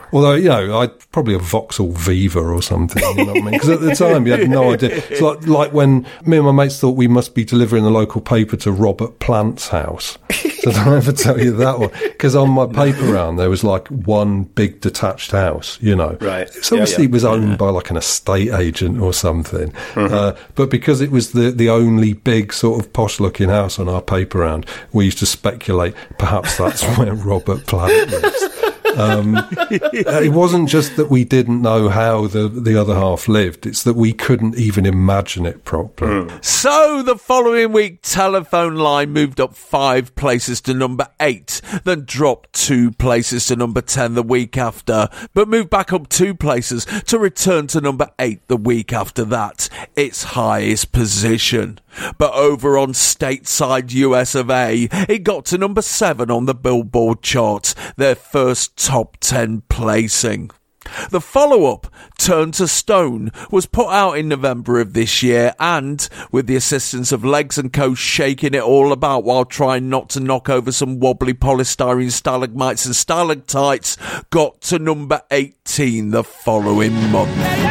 Speaker 6: Although, you know, I'd probably a Vauxhall Viva or something, you know what I mean? Because at the time, you had no idea. It's like, like when me and my mates thought we must be delivering the local paper to Robert Plant's house. Did I ever tell you that one? Because on my paper round, there was like one big detached house, you know.
Speaker 3: Right.
Speaker 6: So obviously
Speaker 3: yeah, yeah.
Speaker 6: it was owned
Speaker 3: yeah.
Speaker 6: by like an estate agent or something.
Speaker 3: Mm-hmm.
Speaker 6: Uh, but because it was the, the only big sort of posh-looking house on our paper round, we used to speculate perhaps that's where Robert Plant lives. Um, it wasn't just that we didn't know how the, the other half lived, it's that we couldn't even imagine it properly.
Speaker 5: Mm. So the following week, Telephone Line moved up five places to number eight, then dropped two places to number ten the week after, but moved back up two places to return to number eight the week after that, its highest position. But over on stateside U S of A, it got to number seven on the Billboard chart, their first top ten placing. The follow-up, Turn to Stone, was put out in November of this year and, with the assistance of Legs and Co shaking it all about while trying not to knock over some wobbly polystyrene stalagmites and stalactites, got to number eighteen the following month.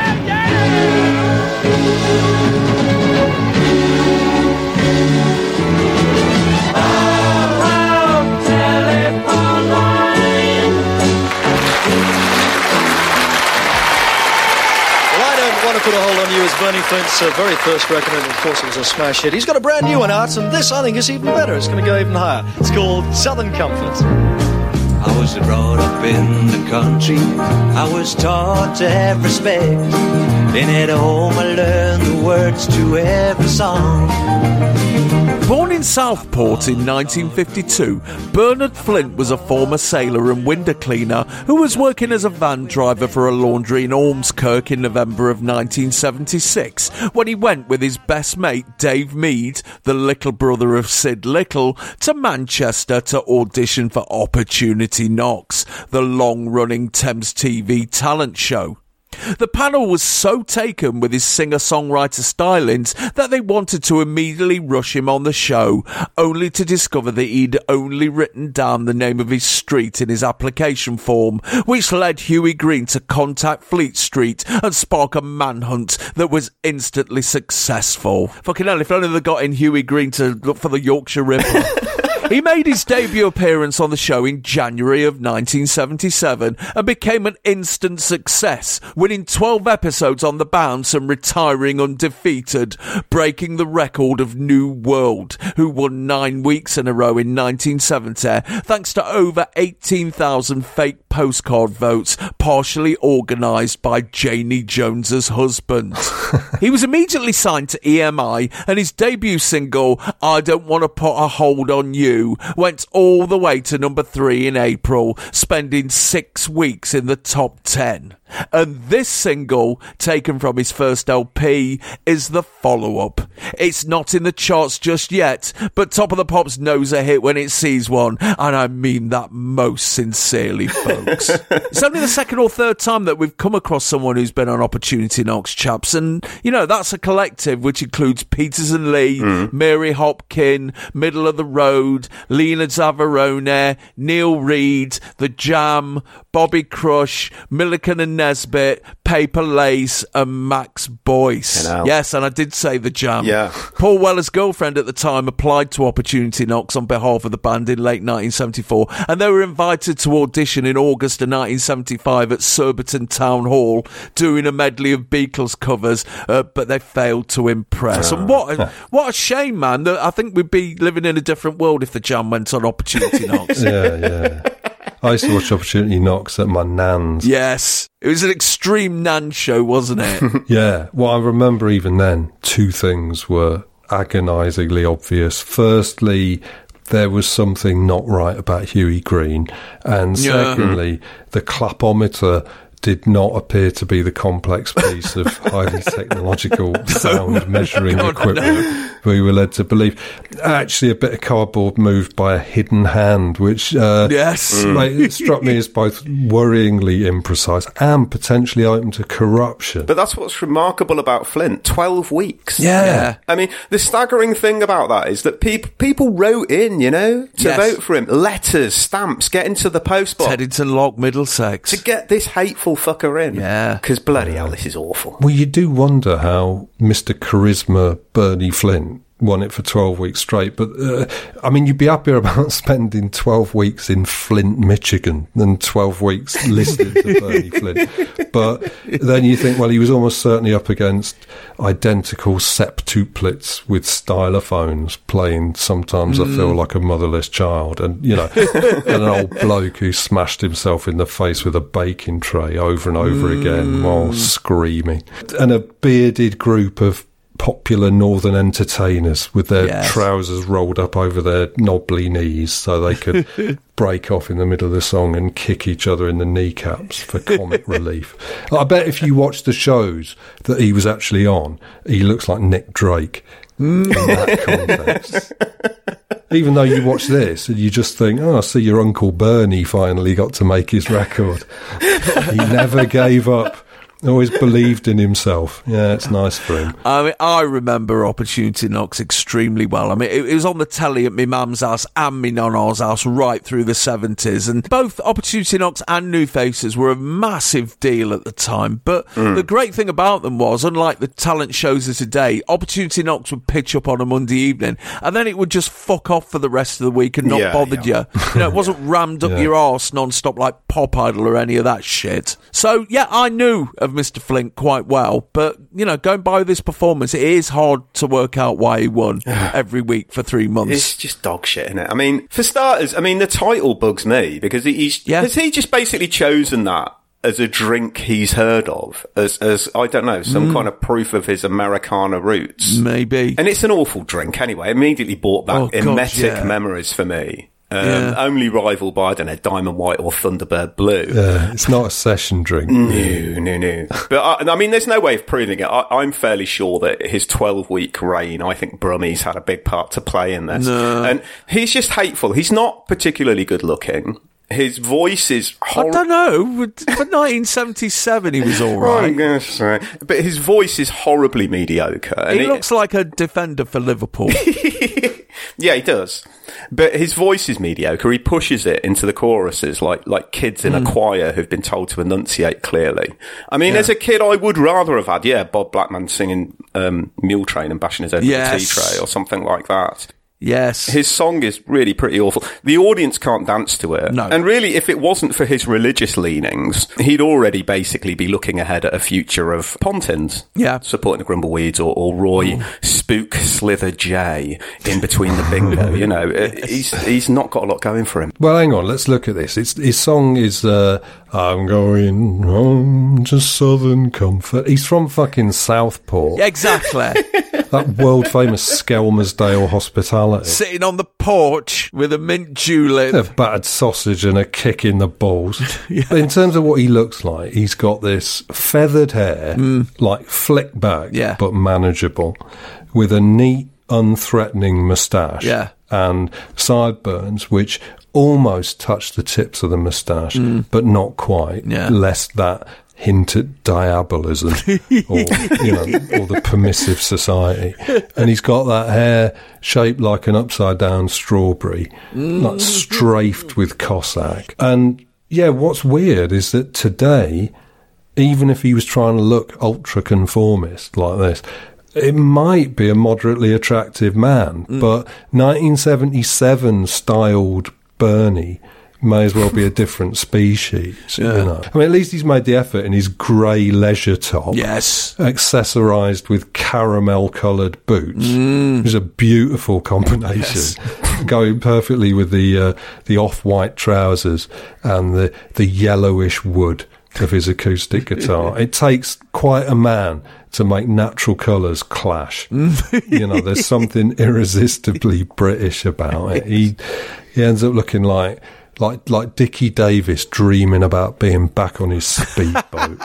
Speaker 7: Put a Hold on You is Bernie Flint's uh, very first record, and of course it was a smash hit. He's got a brand new one out, and this I think is even better. It's going to go even higher. It's called Southern Comfort.
Speaker 8: I was brought up in the country, I was taught to have respect, and at home I learned the words to every song.
Speaker 5: Born in Southport in nineteen fifty-two, Bernard Flint was a former sailor and window cleaner who was working as a van driver for a laundry in Ormskirk in November of nineteen seventy-six when he went with his best mate Dave Mead, the little brother of Sid Little, to Manchester to audition for Opportunity Knocks, the long-running Thames T V talent show. The panel was so taken with his singer-songwriter stylings that they wanted to immediately rush him on the show, only to discover that he'd only written down the name of his street in his application form, which led Hughie Green to contact Fleet Street and spark a manhunt that was instantly successful. Fucking hell, if only they got in Hughie Green to look for the Yorkshire Ripper. He made his debut appearance on the show in January of nineteen seventy-seven and became an instant success, winning twelve episodes on the bounce and retiring undefeated, breaking the record of New World, who won nine weeks in a row in nineteen seventy, thanks to over eighteen thousand fake postcard votes, partially organised by Janie Jones's husband. He was immediately signed to E M I, and his debut single, I Don't Want to Put a Hold on You, went all the way to number three in April, spending six weeks in the top ten. And this single, taken from his first L P, is the follow-up. It's not in the charts just yet, but Top of the Pops knows a hit when it sees one, and I mean that most sincerely, folks. It's only the second or third time that we've come across someone who's been on Opportunity Knocks, chaps, and, you know, that's a collective which includes Peters and Lee, mm. Mary Hopkin, Middle of the Road, Lena Zavarone, Neil Reed, The Jam, Bobby Crush, Milliken and Nesbitt, Paper Lace, and Max Boyce. Yes, and I did say The Jam.
Speaker 3: Yeah.
Speaker 5: Paul Weller's girlfriend at the time applied to Opportunity Knocks on behalf of the band in late nineteen seventy-four, and they were invited to audition in August of nineteen seventy-five at Surbiton Town Hall, doing a medley of Beatles covers, uh, but they failed to impress. Oh. And what a, what a shame, man. I think we'd be living in a different world if The Jam went on Opportunity Knocks.
Speaker 6: Yeah, yeah. I used to watch Opportunity Knocks at my nan's.
Speaker 5: Yes. It was an extreme nan show, wasn't it?
Speaker 6: Yeah. Well, I remember even then, two things were agonisingly obvious. Firstly, there was something not right about Hughie Green. And secondly, yeah. the clapometer did not appear to be the complex piece of highly technological sound measuring
Speaker 5: God,
Speaker 6: equipment
Speaker 5: no.
Speaker 6: we were led to believe. Actually, a bit of cardboard moved by a hidden hand, which uh,
Speaker 5: yes.
Speaker 6: made, it struck me as both worryingly imprecise and potentially open to corruption.
Speaker 3: But that's what's remarkable about Flint. twelve weeks.
Speaker 6: Yeah.
Speaker 5: Yeah.
Speaker 3: I mean, the staggering thing about that is that people people wrote in, you know, to
Speaker 5: Yes.
Speaker 3: vote for him. Letters, stamps, get into the post box.
Speaker 5: Teddington Lock, Middlesex.
Speaker 3: To get this hateful fucker in.
Speaker 5: Yeah.
Speaker 3: Because bloody hell, this is awful.
Speaker 6: Well, you do wonder how Mister Charisma Bernie Flint won it for twelve weeks straight. But, uh, I mean, you'd be happier about spending twelve weeks in Flint, Michigan than twelve weeks listed to Bernie Flint. But then you think, well, he was almost certainly up against identical septuplets with stylophones playing Sometimes mm. I Feel Like a Motherless Child. And, you know, and an old bloke who smashed himself in the face with a baking tray over and over mm. again while screaming. And a bearded group of popular northern entertainers with their
Speaker 5: yes.
Speaker 6: trousers rolled up over their knobbly knees so they could break off in the middle of the song and kick each other in the kneecaps for comic relief. I bet if you watch the shows that he was actually on, he looks like Nick Drake mm. in that context. Even though you watch this and you just think, oh, I see your Uncle Bernie finally got to make his record. He never gave up. Always believed in himself. Yeah, it's nice for him.
Speaker 5: I mean, I remember Opportunity Knocks extremely well. I mean, it, it was on the telly at my mum's house and my nonna's house right through the seventies. And both Opportunity Knocks and New Faces were a massive deal at the time. But mm. the great thing about them was, unlike the talent shows of today, Opportunity Knocks would pitch up on a Monday evening and then it would just fuck off for the rest of the week and not
Speaker 3: yeah,
Speaker 5: bother
Speaker 3: yeah.
Speaker 5: you. You know, it wasn't rammed up
Speaker 6: yeah.
Speaker 5: your arse non-stop like Pop Idol or any of that shit. So, yeah, I knew of Mister Flint quite well, but, you know, going by this performance, it is hard to work out why he won every week for three months.
Speaker 3: It's just dog shit, isn't it? I mean, for starters, I mean, the title bugs me because he's,
Speaker 5: yeah.
Speaker 3: has he just basically chosen that as a drink he's heard of, as, as I don't know, some mm. kind of proof of his Americana roots?
Speaker 5: Maybe.
Speaker 3: And it's an awful drink anyway. It immediately brought back
Speaker 5: oh,
Speaker 3: emetic
Speaker 5: God, yeah.
Speaker 3: memories for me. Um,
Speaker 5: yeah.
Speaker 3: Only rivaled by, I don't know, Diamond White or Thunderbird Blue.
Speaker 6: Yeah, it's not a session drink.
Speaker 3: No, no, no. But, I, I mean, there's no way of proving it. I, I'm fairly sure that his twelve-week reign, I think Brummie's had a big part to play in this.
Speaker 5: No.
Speaker 3: And he's just hateful. He's not particularly good-looking. His voice is horrible.
Speaker 5: I don't know. For nineteen seventy-seven, he was all right.
Speaker 3: Oh, gosh, right. But his voice is horribly mediocre.
Speaker 5: He
Speaker 3: and
Speaker 5: looks like a defender for Liverpool.
Speaker 3: Yeah, he does. But his voice is mediocre. He pushes it into the choruses like, like kids in mm. a choir who've been told to enunciate clearly. I mean, yeah. as a kid, I would rather have had, yeah, Bob Blackman singing um, Mule Train and bashing his head
Speaker 5: yes.
Speaker 3: with a tea tray or something like that.
Speaker 5: Yes.
Speaker 3: His song is really pretty awful. The audience can't dance to it.
Speaker 5: No.
Speaker 3: And really, if it wasn't for his religious leanings, he'd already basically be looking ahead at a future of Pontins.
Speaker 5: Yeah.
Speaker 3: Supporting the Grumbleweeds or, or Roy Ooh. Spook Slither J in between the bingo. You know, yes. he's he's not got a lot going for him.
Speaker 6: Well, hang on, let's look at this. It's, his song is, uh, I'm going home to Southern Comfort. He's from fucking Southport.
Speaker 5: Exactly.
Speaker 6: That world-famous Skelmersdale hospitality.
Speaker 5: Sitting on the porch with a mint julep.
Speaker 6: A battered sausage and a kick in the balls. yeah. But in terms of what he looks like, he's got this feathered hair, mm. like flick back,
Speaker 5: yeah.
Speaker 6: but manageable, with a neat, unthreatening moustache.
Speaker 5: Yeah.
Speaker 6: And sideburns, which almost touch the tips of the moustache, mm. but not quite,
Speaker 5: yeah.
Speaker 6: lest that hint at diabolism or, you know, or the permissive society. And he's got that hair shaped like an upside down strawberry, mm. like strafed with Cossack. And yeah, what's weird is that today, even if he was trying to look ultra conformist like this, it might be a moderately attractive man, mm. but nineteen seventy-seven styled Bernie may as well be a different species.
Speaker 5: Yeah.
Speaker 6: You know? I mean, at least he's made the effort in his grey leisure top.
Speaker 5: Yes.
Speaker 6: Accessorised with caramel-coloured boots.
Speaker 5: Mm.
Speaker 6: It's a beautiful combination. Yes. Going perfectly with the uh, the off-white trousers and the, the yellowish wood of his acoustic guitar. It takes quite a man to make natural colours clash. You know, there's something irresistibly British about it. He, he ends up looking like like like Dickie Davis dreaming about being back on his speedboat.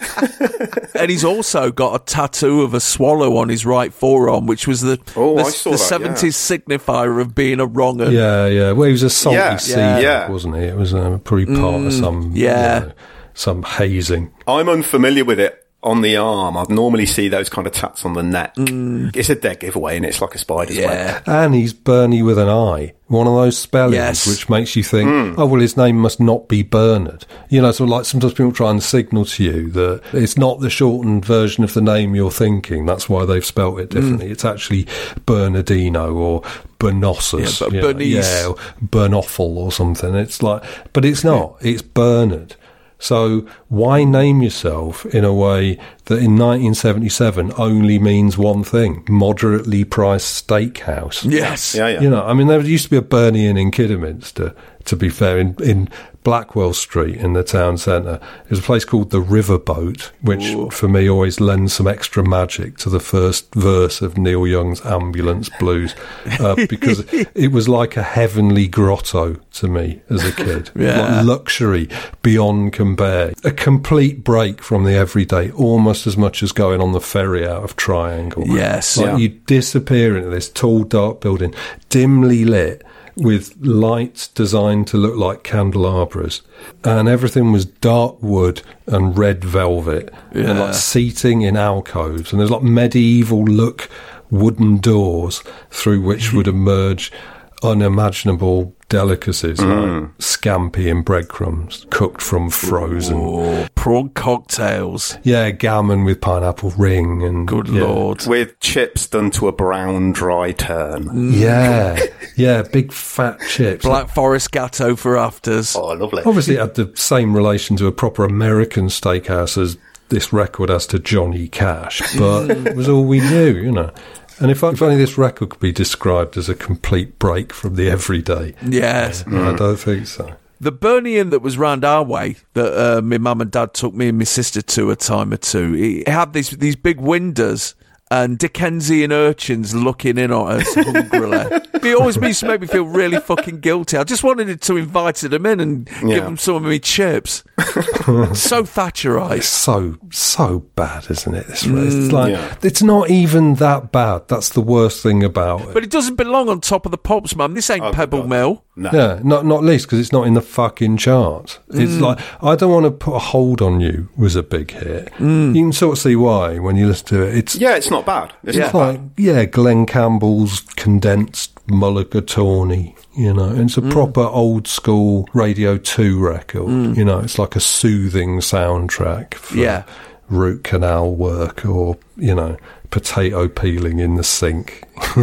Speaker 5: And he's also got a tattoo of a swallow on his right forearm, which was the,
Speaker 3: Oh,
Speaker 5: the,
Speaker 3: I saw
Speaker 5: the
Speaker 3: that,
Speaker 5: seventies signifier of being a wrong un.
Speaker 6: Yeah, yeah. Well, he was a salty
Speaker 3: Yeah,
Speaker 6: sea
Speaker 3: yeah.
Speaker 6: dog,
Speaker 3: Yeah.
Speaker 6: wasn't he? It was uh, probably part of some,
Speaker 5: yeah.
Speaker 6: you know, some hazing.
Speaker 3: I'm unfamiliar with it on the arm. I'd normally see those kind of tats on the neck.
Speaker 5: Mm.
Speaker 3: It's a dead giveaway, and it's like a spider's
Speaker 5: Yeah.
Speaker 3: web.
Speaker 6: And he's Bernie with an I. One of those spellings
Speaker 5: Yes.
Speaker 6: which makes you think, oh, well, his name must not be Bernard. You know, sort of like sometimes people try and signal to you that it's not the shortened version of the name you're thinking. That's why they've spelt it differently. It's actually Bernardino or Bernossus.
Speaker 5: Yeah, but
Speaker 6: you know,
Speaker 5: Bernice.
Speaker 6: yeah, or Bernoffel or something. It's like, but it's not. It's Bernard. So why name yourself in a way that in nineteen seventy-seven only means one thing: moderately priced steakhouse?
Speaker 5: Yes.
Speaker 3: Yeah, yeah.
Speaker 6: You know, I mean, there used to be a Bernie Inn in Kidderminster, to be fair, in, in Blackwell Street in the town centre. There's a place called the Riverboat, which
Speaker 5: Ooh.
Speaker 6: for me always lends some extra magic to the first verse of Neil Young's Ambulance Blues, uh, because it was like a heavenly grotto to me as a kid.
Speaker 5: Yeah.
Speaker 6: Like luxury beyond compare. A complete break from the everyday, almost as much as going on the ferry out of Triangle.
Speaker 5: Yes.
Speaker 6: Like
Speaker 3: Yeah.
Speaker 6: you disappear into this tall, dark building, dimly lit, with lights designed to look like candelabras, and everything was dark wood and red velvet, and
Speaker 5: Yeah.
Speaker 6: like seating in alcoves, and there's like medieval look wooden doors through which would emerge unimaginable delicacies like scampi and breadcrumbs cooked from frozen.
Speaker 5: Oh, prawn cocktails.
Speaker 6: Yeah, gammon with pineapple ring and
Speaker 5: Good
Speaker 6: yeah.
Speaker 5: Lord.
Speaker 3: With chips done to a brown, dry turn.
Speaker 6: Yeah, yeah, big fat chips.
Speaker 5: Black Forest Gatto for afters.
Speaker 3: Oh, lovely.
Speaker 6: Obviously, it had the same relation to a proper American steakhouse as this record has to Johnny Cash, but it was all we knew, you know. And if, if only this record could be described as a complete break from the everyday.
Speaker 5: Yes.
Speaker 6: I don't think so.
Speaker 5: The Bernie Inn that was round our way, that uh, my mum and dad took me and my sister to a time or two, it had these these big windows and Dickensian urchins looking in on us hungrily. It always used to make me feel really fucking guilty. I just wanted to invite them in and
Speaker 3: Yeah.
Speaker 5: give them some of me chips. So Thatcherite.
Speaker 6: It's so, so bad, isn't it? This it's like,
Speaker 3: yeah.
Speaker 6: it's not even that bad. That's the worst thing about it.
Speaker 5: But it doesn't belong on top of the pops, mum. This ain't
Speaker 3: Oh,
Speaker 5: Pebble
Speaker 3: God.
Speaker 5: Mill.
Speaker 3: No.
Speaker 6: Yeah, not not least because it's not in the fucking charts. It's like, I Don't Want to Put a Hold on You was a big hit. You can sort of see why when you listen to it. It's
Speaker 3: Yeah, it's not bad. It's
Speaker 5: Yeah.
Speaker 3: not
Speaker 6: like,
Speaker 3: bad.
Speaker 6: yeah, Glenn Campbell's condensed mulligatawny, you know, and it's a proper old school Radio two record, you know, it's like a soothing soundtrack for
Speaker 5: Yeah.
Speaker 6: root canal work or, you know, potato peeling in the sink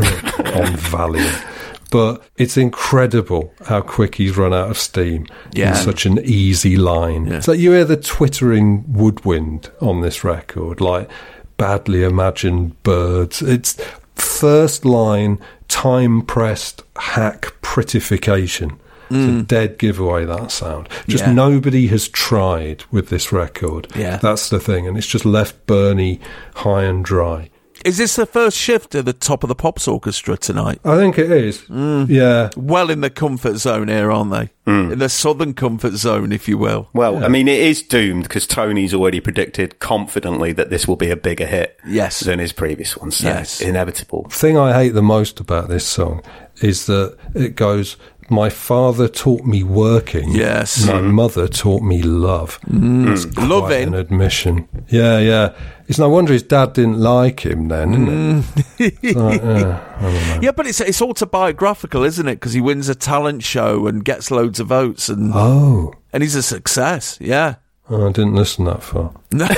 Speaker 6: on Valiant. But it's incredible how quick he's run out of steam
Speaker 5: Yeah.
Speaker 6: in such an easy line.
Speaker 5: Yeah.
Speaker 6: So you hear the twittering woodwind on this record, like badly imagined birds. It's first line, time-pressed hack prettification. It's a dead giveaway, that sound. Just
Speaker 5: Yeah.
Speaker 6: nobody has tried with this record.
Speaker 5: Yeah.
Speaker 6: That's the thing. And it's just left Bernie high and dry.
Speaker 5: Is this the first shift at the top of the Pops Orchestra tonight?
Speaker 6: I think it is. Yeah.
Speaker 5: Well in the comfort zone here, aren't they? In the southern comfort zone, if you will.
Speaker 3: Well, I mean, it is doomed because Tony's already predicted confidently that this will be a bigger hit
Speaker 5: Yes.
Speaker 3: than his previous one. So
Speaker 5: Yes.
Speaker 3: it's inevitable.
Speaker 6: thing I hate the most about this song is that it goes, my father taught me working.
Speaker 5: Yes.
Speaker 6: My mother taught me love. It's quite
Speaker 5: Loving.
Speaker 6: an admission. Yeah, yeah. It's no wonder his dad didn't like him then, isn't it? It's like, uh, I don't know.
Speaker 5: Yeah, but it's it's autobiographical, isn't it? Because he wins a talent show and gets loads of votes, and
Speaker 6: Oh,
Speaker 5: and he's a success. Yeah.
Speaker 6: oh, I didn't listen that far.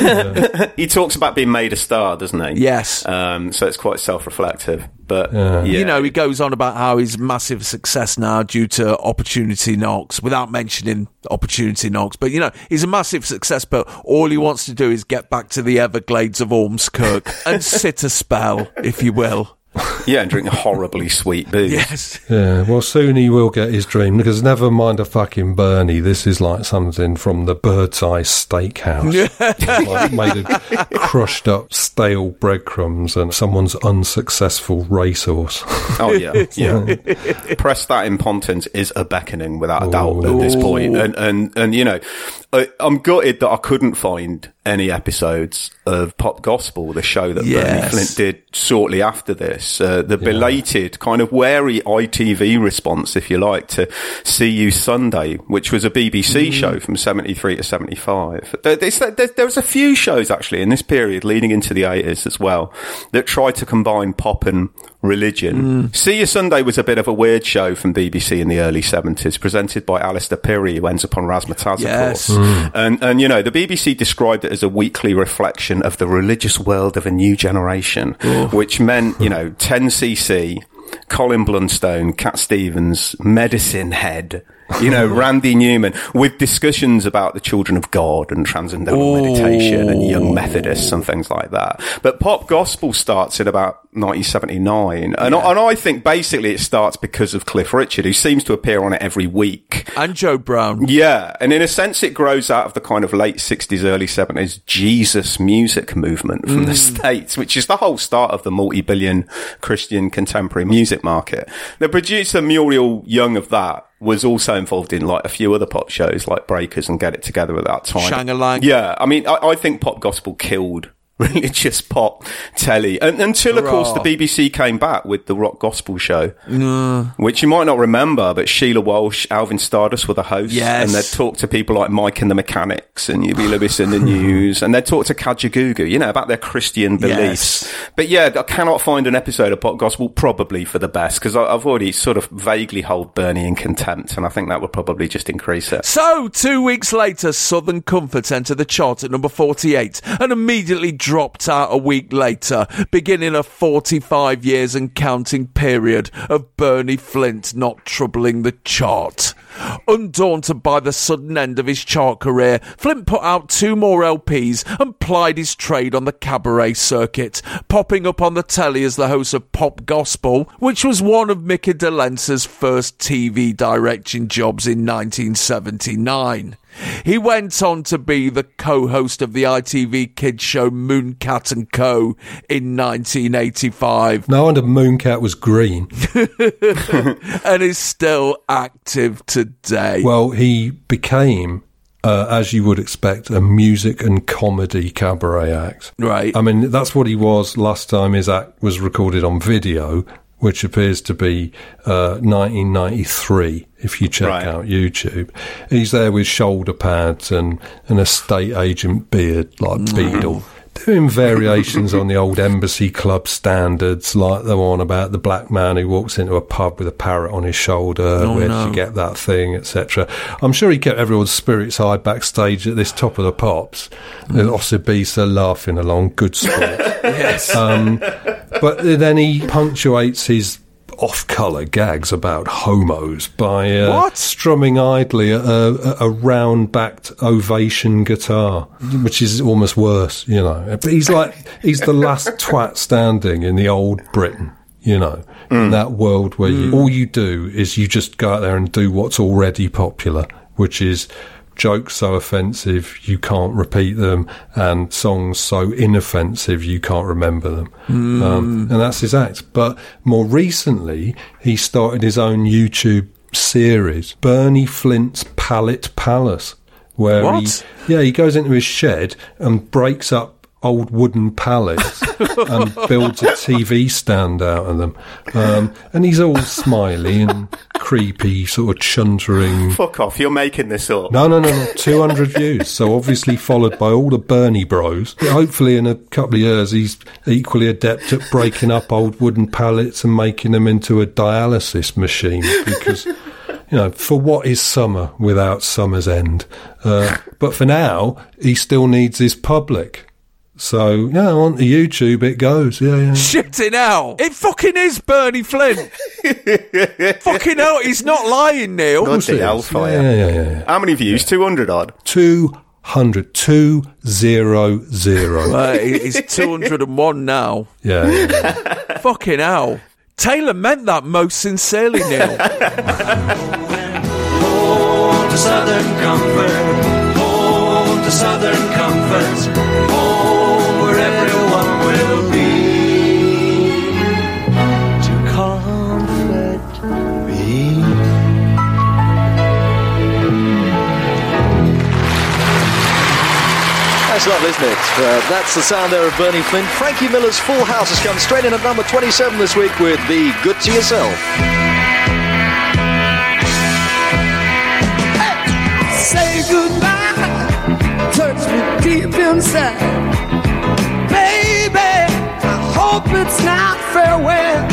Speaker 3: He talks about being made a star, doesn't he?
Speaker 5: Yes.
Speaker 3: Um, so it's quite self-reflective. But,
Speaker 6: Yeah.
Speaker 3: yeah.
Speaker 5: You know, he goes on about how he's massive success now due to Opportunity Knocks, without mentioning Opportunity Knocks. But, you know, he's a massive success, but all he wants to do is get back to the Everglades of Ormskirk and sit a spell, if you will.
Speaker 3: Yeah, and drink horribly sweet booze.
Speaker 5: Yes.
Speaker 6: Yeah, well, soon he will get his dream, because never mind a fucking Bernie, this is like something from the Bird's Eye Steakhouse. Like made of crushed up stale breadcrumbs and someone's unsuccessful racehorse.
Speaker 3: Oh, yeah, yeah. Prostate impotence is a beckoning, without a doubt, at this point. And, and, and you know, I, I'm gutted that I couldn't find any episodes of Pop Gospel, the show that
Speaker 5: Yes.
Speaker 3: Bernie Flint did shortly after this. Uh, the belated, kind of wary I T V response, if you like, to See You Sunday, which was a B B C mm. show from seventy-three to seventy-five. There, there, there was a few shows, actually, in this period, leading into the eighties as well, that tried to combine pop and religion. Mm. See You Sunday was a bit of a weird show from B B C in the early seventies, presented by Alistair Pirrie, who ends up on Razzmatazz,
Speaker 5: yes.
Speaker 3: of course. Mm. And, and, you know, the B B C described it as a weekly reflection of the religious world of a new generation, Ooh. which meant, you know, ten C C, Colin Blunstone, Cat Stevens, Medicine Head, you know, Randy Newman, with discussions about the children of God and transcendental Ooh. meditation and young Methodists and things like that. But Pop Gospel starts in about nineteen seventy-nine. And, yeah. I, and I think basically it starts because of Cliff Richard, who seems to appear on it every week.
Speaker 5: And Joe Brown.
Speaker 3: Yeah. And in a sense, it grows out of the kind of late sixties, early seventies Jesus music movement from mm. the States, which is the whole start of the multi-billion Christian contemporary music market. The producer Muriel Young of that was also involved in like a few other pop shows like Breakers and Get It Together at that time.
Speaker 5: Shang-a-lang.
Speaker 3: Yeah, I mean, I, I think Pop Gospel killed religious pop telly. And, until, of course, the B B C came back with the Rock Gospel Show,
Speaker 5: no.
Speaker 3: which you might not remember, but Sheila Walsh, Alvin Stardust were the hosts.
Speaker 5: Yes.
Speaker 3: And they'd talk to people like Mike and the Mechanics and Huey Lewis in the News. And they'd talk to Kajagoogoo, you know, about their Christian beliefs. Yes. But yeah, I cannot find an episode of Pop Gospel, probably for the best, because I've already sort of vaguely hold Bernie in contempt, and I think that would probably just increase it.
Speaker 5: So, two weeks later, Southern Comfort entered the chart at number forty-eight and immediately dropped out a week later, beginning a forty-five years and counting period of Bernie Flint not troubling the chart. Undaunted by the sudden end of his chart career, Flint put out two more L Ps and plied his trade on the cabaret circuit, popping up on the telly as the host of Pop Gospel, which was one of Mickey DeLence's first T V directing jobs in nineteen seventy-nine. He went on to be the co-host of the I T V kids show Mooncat and Co. in nineteen eighty-five.
Speaker 6: No wonder Mooncat was green.
Speaker 5: And is still active today.
Speaker 6: Well, he became, uh, as you would expect, a music and comedy cabaret act.
Speaker 5: Right.
Speaker 6: I mean, that's what he was last time his act was recorded on video, which appears to be uh, nineteen ninety-three, if you check right. out YouTube. He's there with shoulder pads and an estate agent beard, like mm. Beadle, doing variations on the old Embassy Club standards, like the one about the black man who walks into a pub with a parrot on his shoulder, oh, where no. did you get that thing, et cetera. I'm sure he kept everyone's spirits high backstage at this Top of the Pops. Mm. Osibisa laughing along, good sport.
Speaker 5: Yes.
Speaker 6: Um, but then he punctuates his off-colour gags about homos by uh,
Speaker 5: what?
Speaker 6: strumming idly a, a, a round-backed Ovation guitar, which is almost worse, you know. But he's like, he's the last twat standing in the old Britain, you know, mm. in that world where mm. you, all you do is you just go out there and do what's already popular, which is jokes so offensive you can't repeat them, and songs so inoffensive you can't remember them. Mm. Um, and that's his act. But more recently, he started his own YouTube series, Bernie Flint's Pallet Palace, where
Speaker 5: what?
Speaker 6: he, yeah, he goes into his shed and breaks up old wooden pallets and builds a T V stand out of them. Um, and he's all smiley and creepy, sort of chuntering.
Speaker 3: Fuck off, you're making this up.
Speaker 6: No, no, no, no. two hundred views. So obviously followed by all the Bernie bros. Hopefully in a couple of years he's equally adept at breaking up old wooden pallets and making them into a dialysis machine, because, you know, for what is summer without summer's end? Uh, but for now, he still needs his public. So, yeah, on to YouTube it goes. Yeah, yeah.
Speaker 5: Shitting out. It fucking is Bernie Flint. Fucking hell, he's not lying, Neil.
Speaker 3: Not the hellfire.
Speaker 6: Yeah, yeah, yeah, yeah.
Speaker 3: How many views? two hundred odd?
Speaker 6: two hundred. two hundred.
Speaker 5: Well, it's two hundred and one now.
Speaker 6: Yeah, yeah, yeah.
Speaker 5: Fucking hell. Taylor meant that most sincerely, Neil.
Speaker 8: Home to Southern comfort, home to Southern comforts, home where everyone will be to comfort me.
Speaker 7: That's lovely, isn't it? Uh, that's the sound there of Bernie Flint. Frankie Miller's Full House has come straight in at number twenty-seven this week with Be Good to Yourself.
Speaker 9: Say goodbye, touch me deep inside. Baby, I hope it's not farewell.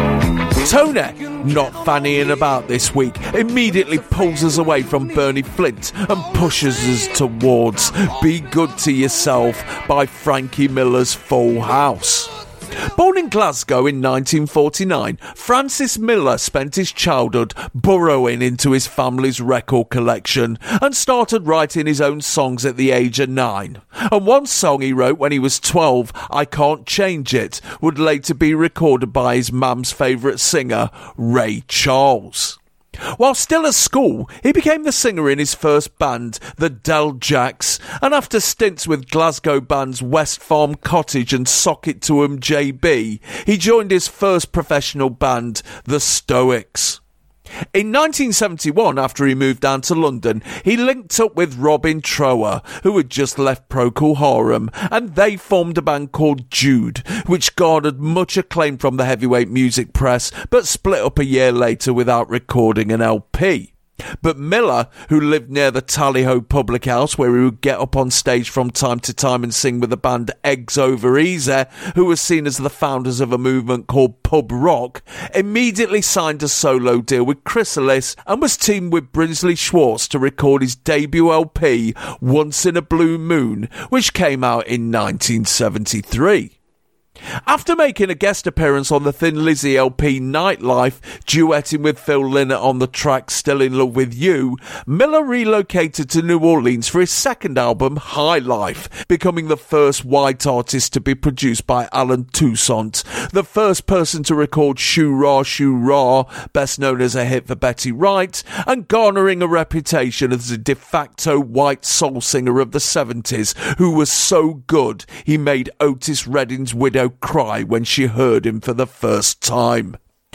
Speaker 5: Tony, not fannying about this week, immediately pulls us away from Bernie Flint and pushes us towards Be Good to Yourself by Frankie Miller's Full House. Born in Glasgow in nineteen forty-nine, Francis Miller spent his childhood burrowing into his family's record collection and started writing his own songs at the age of nine. And one song he wrote when he was twelve, I Can't Change It, would later be recorded by his mum's favourite singer, Ray Charles. While still at school, he became the singer in his first band, the Del Jacks, and after stints with Glasgow bands West Farm Cottage and Socket to 'em J B, he joined his first professional band, the Stoics. In nineteen seventy-one, after he moved down to London, he linked up with Robin Trower, who had just left Procol Harum, and they formed a band called Jude, which garnered much acclaim from the heavyweight music press, but split up a year later without recording an L P. But Miller, who lived near the Tally-Ho Public House, where he would get up on stage from time to time and sing with the band Eggs Over Easy, who was seen as the founders of a movement called pub rock, immediately signed a solo deal with Chrysalis and was teamed with Brinsley Schwartz to record his debut L P, Once in a Blue Moon, which came out in nineteen seventy-three. After making a guest appearance on the Thin Lizzy L P Nightlife, duetting with Phil Lynott on the track Still in Love with You, Miller relocated to New Orleans for his second album, High Life, becoming the first white artist to be produced by Alan Toussaint, the first person to record Shoo Ra Shoo Ra, best known as a hit for Betty Wright, and garnering a reputation as a de facto white soul singer of the seventies, who was so good he made Otis Redding's widow cry when she heard him for the first time.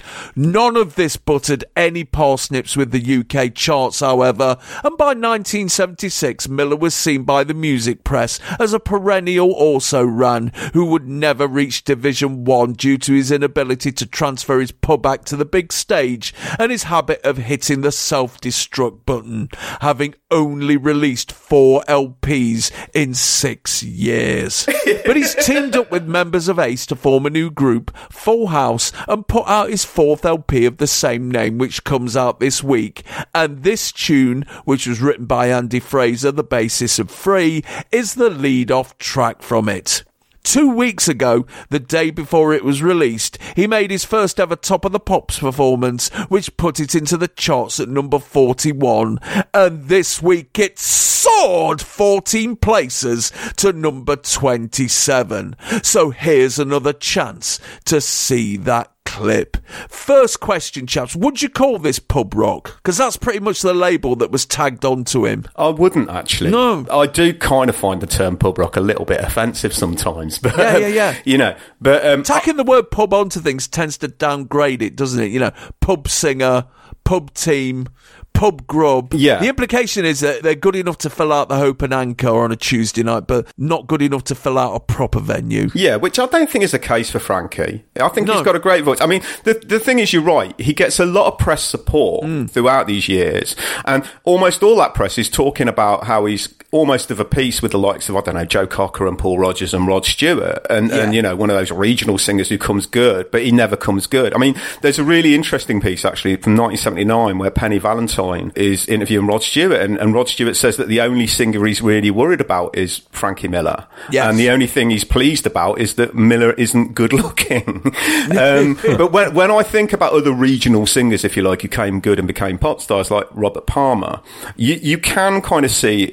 Speaker 5: None of this buttered any parsnips with the U K charts, however, and by nineteen seventy-six Miller was seen by the music press as a perennial also-ran who would never reach Division one due to his inability to transfer his pub act to the big stage and his habit of hitting the self-destruct button, having only released four L Ps in six years. But he's teamed up with members of Ace to form a new group, Full House, and put out his fourth L P of the same name, which comes out this week. And this tune, which was written by Andy Fraser, the bassist of Free, is the lead-off track from it. Two weeks ago, the day before it was released, he made his first ever Top of the Pops performance, which put it into the charts at number forty-one. And this week it soared fourteen places to number twenty-seven. So here's another chance to see that clip. First question, chaps, would you call this pub rock? Because that's pretty much the label that was tagged onto him.
Speaker 3: I wouldn't, actually.
Speaker 5: No.
Speaker 3: I do kind of find the term pub rock a little bit offensive sometimes. But,
Speaker 5: Yeah, yeah, yeah.
Speaker 3: You know, but... Um,
Speaker 5: Tacking the word pub onto things tends to downgrade it, doesn't it? You know, pub singer, pub team, pub grub.
Speaker 3: Yeah.
Speaker 5: The implication is that they're good enough to fill out the Hope and Anchor on a Tuesday night, but not good enough to fill out a proper venue.
Speaker 3: Yeah, which I don't think is the case for Frankie. I think
Speaker 5: No.
Speaker 3: he's got a great voice. I mean, the the thing is, you're right. He gets a lot of press support
Speaker 5: Mm.
Speaker 3: throughout these years, and almost all that press is talking about how he's almost of a piece with the likes of, I don't know, Joe Cocker and Paul Rogers and Rod Stewart, and,
Speaker 5: Yeah.
Speaker 3: and you know, one of those regional singers who comes good, but he never comes good. I mean, there's a really interesting piece, actually, from nineteen seventy-nine where Penny Valentine is interviewing Rod Stewart, and, and Rod Stewart says that the only singer he's really worried about is Frankie Miller.
Speaker 5: Yes.
Speaker 3: And the only thing he's pleased about is that Miller isn't good looking. um, but when, when I think about other regional singers, if you like, who came good and became pop stars like Robert Palmer, you, you can kind of see in this performance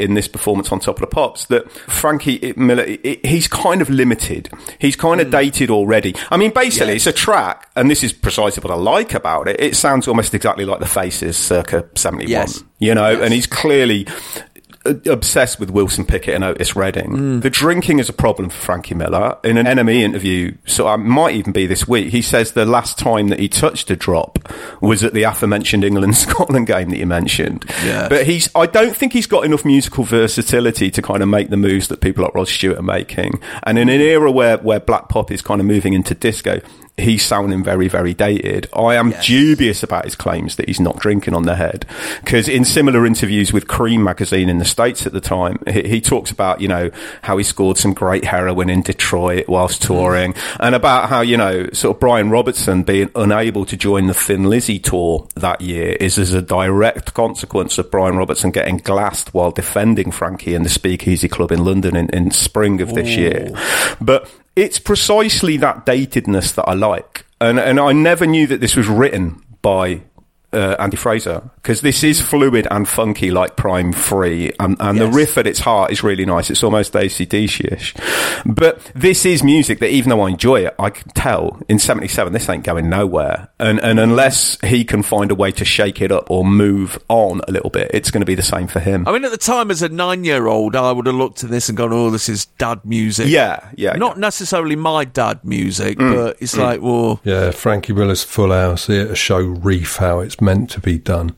Speaker 3: performance on Top of the Pops, that Frankie Miller, he's kind of limited. He's kind of mm. dated already. I mean, basically, yes. it's a track, and this is precisely what I like about it. It sounds almost exactly like the Faces circa seventy-one,
Speaker 5: yes.
Speaker 3: you know,
Speaker 5: yes.
Speaker 3: and he's clearly obsessed with Wilson Pickett and Otis Redding. Mm. The drinking is a problem for Frankie Miller. In an N M E interview, so it might even be this week, he says the last time that he touched a drop was at the aforementioned England-Scotland game that you mentioned.
Speaker 5: Yes.
Speaker 3: But he's, I don't think he's got enough musical versatility to kind of make the moves that people like Rod Stewart are making. And in an era where, where black pop is kind of moving into disco, he's sounding very, very dated. I am yes. dubious about his claims that he's not drinking on the head. Because in similar interviews with Cream magazine in the States at the time, he, he talks about, you know, how he scored some great heroin in Detroit whilst touring, mm. and about how, you know, sort of Brian Robertson being unable to join the Thin Lizzy tour that year is as a direct consequence of Brian Robertson getting glassed while defending Frankie in the Speakeasy Club in London in, in spring of this Ooh. year. But it's precisely that datedness that I like. And and I never knew that this was written by uh, Andy Fraser, because this is fluid and funky like Prime Free, and, and yes. the riff at its heart is really nice. It's almost A C D C-ish. But this is music that, even though I enjoy it, I can tell in seventy-seven this ain't going nowhere. And, and unless he can find a way to shake it up or move on a little bit, it's going to be the same for him.
Speaker 5: I mean, at the time, as a nine-year-old, I would have looked at this and gone, oh, this is dad music.
Speaker 3: Yeah, yeah.
Speaker 5: Not
Speaker 3: yeah. necessarily
Speaker 5: necessarily my dad music, mm. but it's mm. like, well...
Speaker 6: Yeah, Frankie Miller's Full House here to show Reef how it's meant to be done.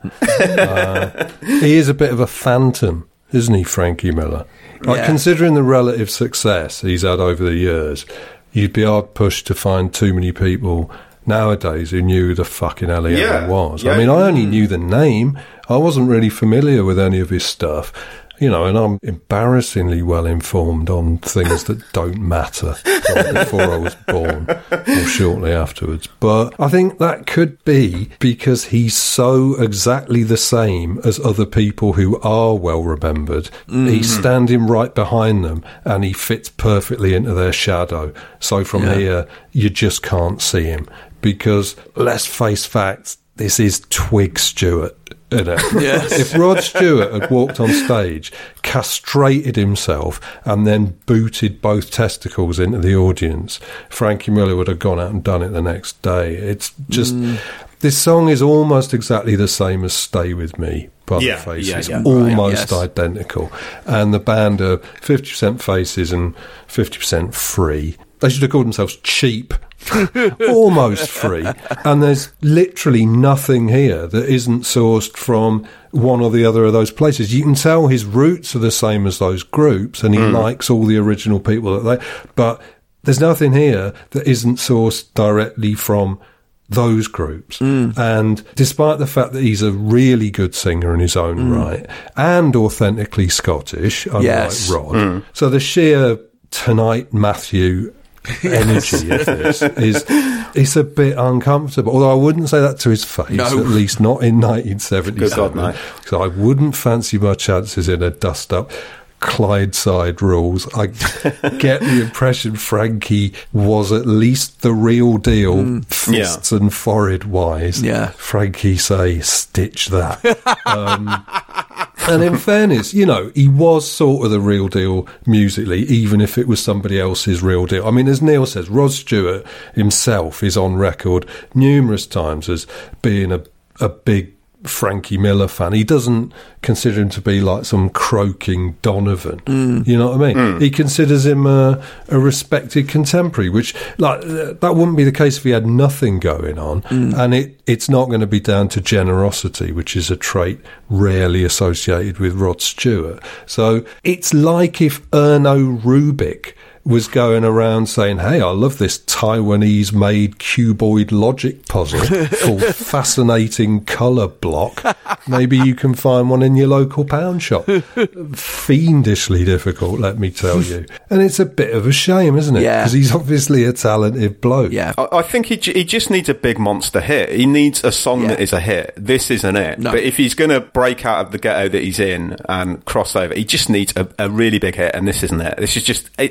Speaker 6: uh, he is a bit of a phantom, isn't he, Frankie Miller? Like,
Speaker 5: yeah.
Speaker 6: considering the relative success he's had over the years, you'd be hard pushed to find too many people nowadays who knew who the fucking hell he
Speaker 3: yeah.
Speaker 6: ever was.
Speaker 3: Yeah.
Speaker 6: I mean, I only knew the name. I wasn't really familiar with any of his stuff. You know, and I'm embarrassingly well informed on things that don't matter from before I was born or shortly afterwards. But I think that could be because he's so exactly the same as other people who are well remembered. Mm. He's standing right behind them and he fits perfectly into their shadow. So from yeah. here, you just can't see him because, let's face facts, this is Twig Stewart.
Speaker 5: Yes.
Speaker 6: If Rod Stewart had walked on stage, castrated himself, and then booted both testicles into the audience, Frankie Miller would have gone out and done it the next day. It's just... Mm. This song is almost exactly the same as Stay With Me by
Speaker 3: yeah,
Speaker 6: the Faces.
Speaker 3: Yeah, yeah.
Speaker 6: Almost
Speaker 5: right, yes.
Speaker 6: identical. And the band are fifty percent Faces and fifty percent Free. They should have called themselves Cheap. Almost Free. And there's literally nothing here that isn't sourced from one or the other of those places. You can tell his roots are the same as those groups, and he mm. likes all the original people that they... But there's nothing here that isn't sourced directly from those groups. Mm. And despite the fact that he's a really good singer in his own mm. right, and authentically Scottish, unlike
Speaker 5: yes.
Speaker 6: Rod,
Speaker 3: mm.
Speaker 6: so the sheer Tonight Matthew energy of this is it's a bit uncomfortable, although I wouldn't say that to his face,
Speaker 5: no.
Speaker 6: at least not in nineteen seventy-seven.
Speaker 3: God,
Speaker 6: so I wouldn't fancy my chances in a dust up Clydeside rules. I get the impression Frankie was at least the real deal, mm. fists yeah. and forehead wise.
Speaker 5: Yeah.
Speaker 6: Frankie say, stitch that. um, and in fairness, you know, he was sort of the real deal musically, even if it was somebody else's real deal. I mean, as Neil says, Rod Stewart himself is on record numerous times as being a, a big Frankie Miller fan. He doesn't consider him to be like some croaking Donovan. Mm. You know what I mean? Mm. He considers him a, a respected contemporary, which like that wouldn't be the case if he had nothing going on. Mm. And it it's not going to be down to generosity, which is a trait rarely associated with Rod Stewart. So it's like if Erno Rubik was going around saying, hey, I love this Taiwanese-made cuboid logic puzzle called Fascinating Colour Block. Maybe you can find one in your local pound shop. Fiendishly difficult, let me tell you. And it's a bit of a shame, isn't it?
Speaker 5: Yeah.
Speaker 6: Because he's obviously a talented bloke.
Speaker 5: Yeah.
Speaker 3: I, I think he he just needs a big monster hit. He needs a song yeah. that is a hit. This isn't it.
Speaker 5: No.
Speaker 3: But if he's going to break out of the ghetto that he's in and cross over, he just needs a, a really big hit, and this isn't it. This is just, it's kind of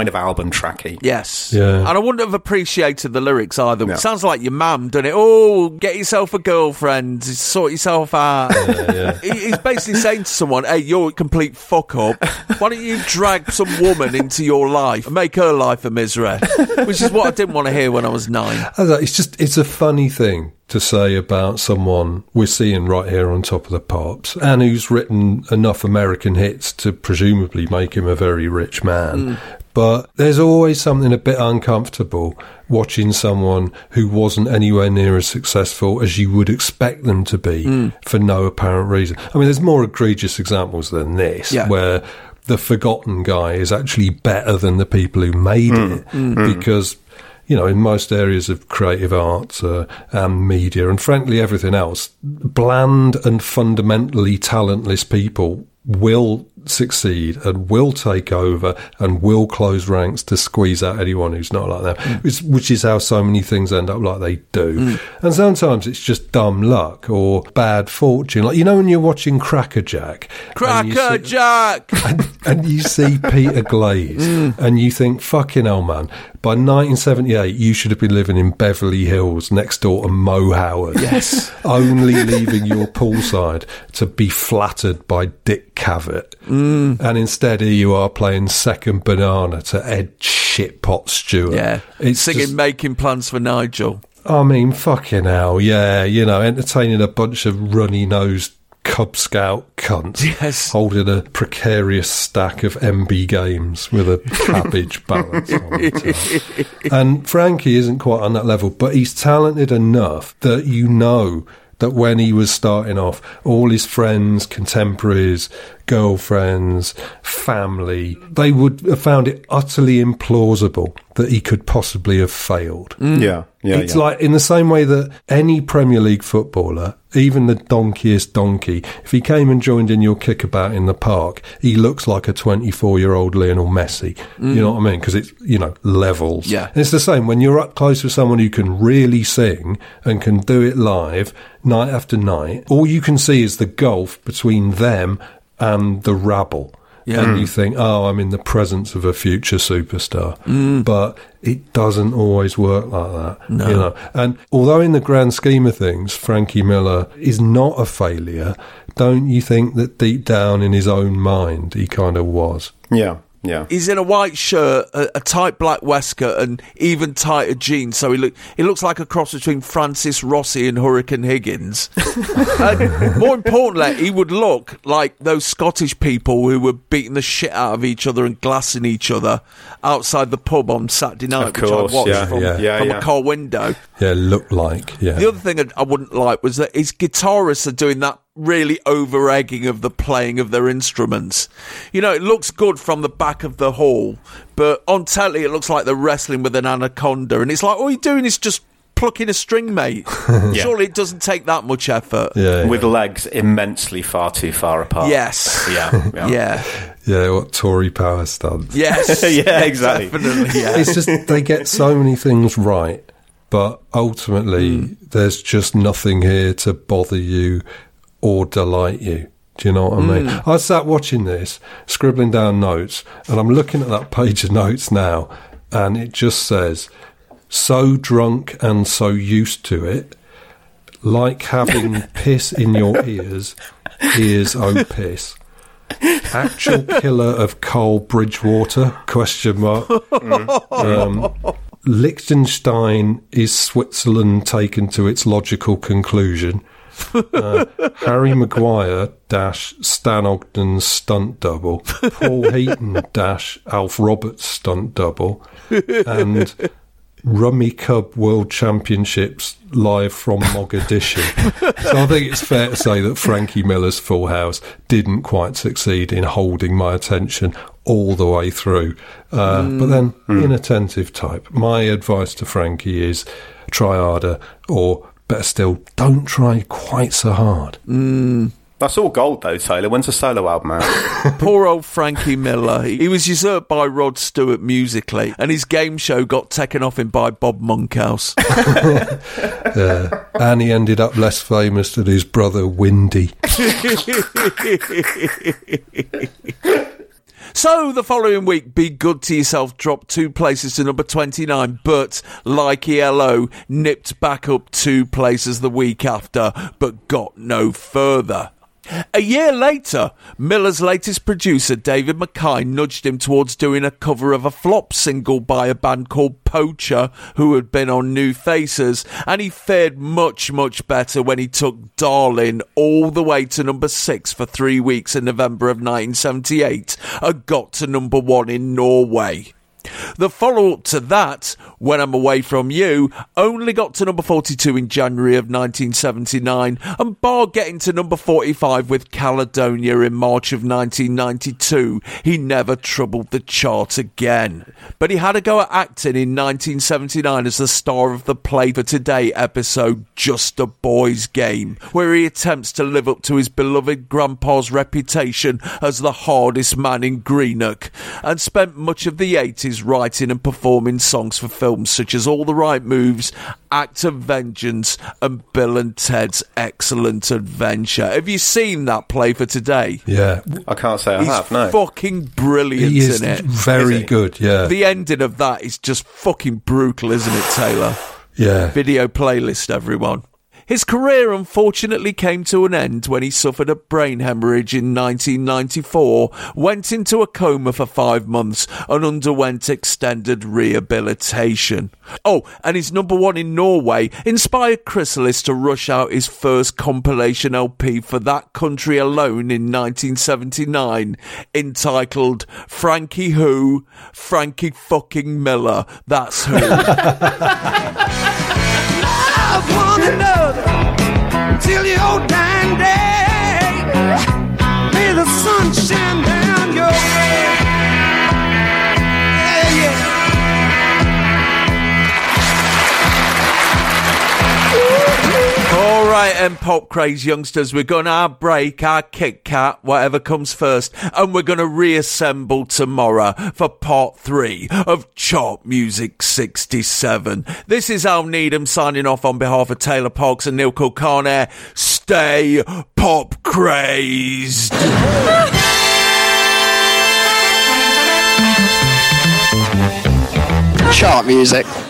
Speaker 3: of album tracky.
Speaker 5: Yes.
Speaker 6: Yeah.
Speaker 5: And I wouldn't have appreciated the lyrics either.
Speaker 3: No.
Speaker 5: It sounds like your mum, doesn't it? Oh, get yourself a girlfriend, sort yourself out.
Speaker 6: Yeah, yeah.
Speaker 5: He- He's basically saying to someone, hey, you're a complete fuck up. Why don't you drag some woman into your life and make her life a misery? Which is what I didn't want to hear when I was nine.
Speaker 6: I don't know, It's just, it's a funny thing to say about someone we're seeing right here on Top of the Pops and who's written enough American hits to presumably make him a very rich man. Mm. But there's always something a bit uncomfortable watching someone who wasn't anywhere near as successful as you would expect them to be mm. for no apparent reason. I mean, there's more egregious examples than this, yeah. where the forgotten guy is actually better than the people who made mm. it mm. because... You know, in most areas of creative arts uh, and media, and frankly everything else, bland and fundamentally talentless people will succeed and will take over and will close ranks to squeeze out anyone who's not like them, mm. which, which is how so many things end up like they do. Mm. And sometimes it's just dumb luck or bad fortune. Like, you know, when you're watching Crackerjack.
Speaker 5: Crackerjack!
Speaker 6: And, and you see Peter Glaze mm. and you think, fucking hell, man, by nineteen seventy-eight, you should have been living in Beverly Hills next door to Mo Howard.
Speaker 5: Yes.
Speaker 6: Only leaving your poolside to be flattered by Dick Cavett. Mm. And instead, here you are playing second banana to Ed Shitpot Stewart.
Speaker 5: Yeah.
Speaker 6: It's
Speaker 5: singing
Speaker 6: just,
Speaker 5: Making Plans for Nigel.
Speaker 6: I mean, fucking hell, yeah. You know, entertaining a bunch of runny-nosed Cub Scout cunts,
Speaker 5: yes.
Speaker 6: holding a precarious stack of M B games with a cabbage balance on it. And Frankie isn't quite on that level, but he's talented enough that you know that when he was starting off, all his friends, contemporaries, girlfriends, family, they would have found it utterly implausible that he could possibly have failed.
Speaker 3: Mm. Yeah, yeah.
Speaker 6: It's
Speaker 3: yeah.
Speaker 6: like in the same way that any Premier League footballer, even the donkeyest donkey, if he came and joined in your kickabout in the park, he looks like a twenty-four-year-old Lionel Messi. Mm. You know what I mean? Because it's, you know, levels.
Speaker 5: Yeah.
Speaker 6: And it's the same when you're up close with someone who can really sing and can do it live night after night. All you can see is the gulf between them and the rabble. Yeah. And you think, oh, I'm in the presence of a future superstar. Mm. But it doesn't always work like that.
Speaker 5: No.
Speaker 6: You know? And although in the grand scheme of things, Frankie Miller is not a failure, don't you think that deep down in his own mind, he kind of was?
Speaker 3: Yeah. Yeah,
Speaker 5: he's in a white shirt, a, a tight black waistcoat, and even tighter jeans. So he look he looks like a cross between Francis Rossi and Hurricane Higgins. And more importantly, he would look like those Scottish people who were beating the shit out of each other and glassing each other outside the pub on Saturday night,
Speaker 3: of course,
Speaker 5: which I watched
Speaker 3: yeah,
Speaker 5: from,
Speaker 3: yeah, yeah,
Speaker 5: from
Speaker 3: yeah.
Speaker 5: a car window.
Speaker 6: Yeah, look like. Yeah.
Speaker 5: The other thing I wouldn't like was that his guitarists are doing that really over-egging of the playing of their instruments. You know, it looks good from the back of the hall, but on telly it looks like they're wrestling with an anaconda, and it's like, all you're doing is just plucking a string, mate. Yeah. Surely it doesn't take that much effort.
Speaker 6: Yeah, yeah.
Speaker 3: With legs immensely far too far apart.
Speaker 5: Yes.
Speaker 3: Yeah.
Speaker 5: Yeah. yeah.
Speaker 6: Yeah, what Tory power stunts.
Speaker 5: Yes.
Speaker 3: Yeah, exactly.
Speaker 5: Definitely, yeah.
Speaker 6: It's just, they get so many things right, but ultimately mm. there's just nothing here to bother you or delight you. Do you know what I mean? Mm. I sat watching this, scribbling down notes, and I'm looking at that page of notes now, and it just says, so drunk and so used to it, like having piss in your ears, ears oh piss. Actual killer of Carl Bridgewater, question mark. Mm. Um, Liechtenstein is Switzerland taken to its logical conclusion. Uh, Harry Maguire dash Stan Ogden's stunt double, Paul Heaton dash Alf Roberts stunt double, and Rummy Cub World Championships live from Mogadishu. So I think it's fair to say that Frankie Miller's Full House didn't quite succeed in holding my attention all the way through. Uh, mm. But then, mm. inattentive type. My advice to Frankie is try harder, or better still, don't try quite so hard.
Speaker 5: Mm.
Speaker 3: That's all gold, though, Taylor. When's the solo album out?
Speaker 5: Poor old Frankie Miller. He was usurped by Rod Stewart musically, and his game show got taken off him by Bob Monkhouse.
Speaker 6: Yeah. And he ended up less famous than his brother, Windy.
Speaker 5: So the following week, Be Good to Yourself dropped two places to number twenty-nine, but like E L O, nipped back up two places the week after, but got no further. A year later, Miller's latest producer, David Mackay, nudged him towards doing a cover of a flop single by a band called Poacher, who had been on New Faces, and he fared much, much better when he took Darling all the way to number six for three weeks in November of nineteen seventy-eight, and got to number one in Norway. The follow-up to that, When I'm Away From You, only got to number forty-two in January of nineteen seventy-nine, and bar getting to number forty-five with Caledonia in March of nineteen ninety-two, he never troubled the chart again. But he had a go at acting in nineteen seventy-nine as the star of the Play for Today episode Just a Boy's Game, where he attempts to live up to his beloved grandpa's reputation as the hardest man in Greenock, and spent much of the eighties writing and performing songs for films such as All the Right Moves, Act of Vengeance, and Bill and Ted's Excellent Adventure. Have you seen that Play for Today?
Speaker 6: Yeah.
Speaker 3: I can't say I
Speaker 5: He's
Speaker 3: have, no.
Speaker 5: fucking brilliant
Speaker 6: He is
Speaker 5: in it.
Speaker 6: very
Speaker 3: Is he?
Speaker 6: good, yeah.
Speaker 5: The ending of that is just fucking brutal, isn't it, Taylor?
Speaker 6: Yeah.
Speaker 5: Video playlist, everyone. His career unfortunately came to an end when he suffered a brain hemorrhage in nineteen ninety-four, went into a coma for five months and underwent extended rehabilitation. Oh, and his number one in Norway inspired Chrysalis to rush out his first compilation L P for that country alone in nineteen seventy-nine, entitled Frankie Who? Frankie fucking Miller. That's who.
Speaker 9: One another till your dying day. May the sun shine down your way. Yeah, yeah.
Speaker 5: All right, and pop craze youngsters, we're going to break our Kit Kat, whatever comes first, and we're going to reassemble tomorrow for part three of Chart Music sixty-seven. This is Al Needham signing off on behalf of Taylor Parks and Neil Kulkarni. Stay pop crazed.
Speaker 10: Chart Music.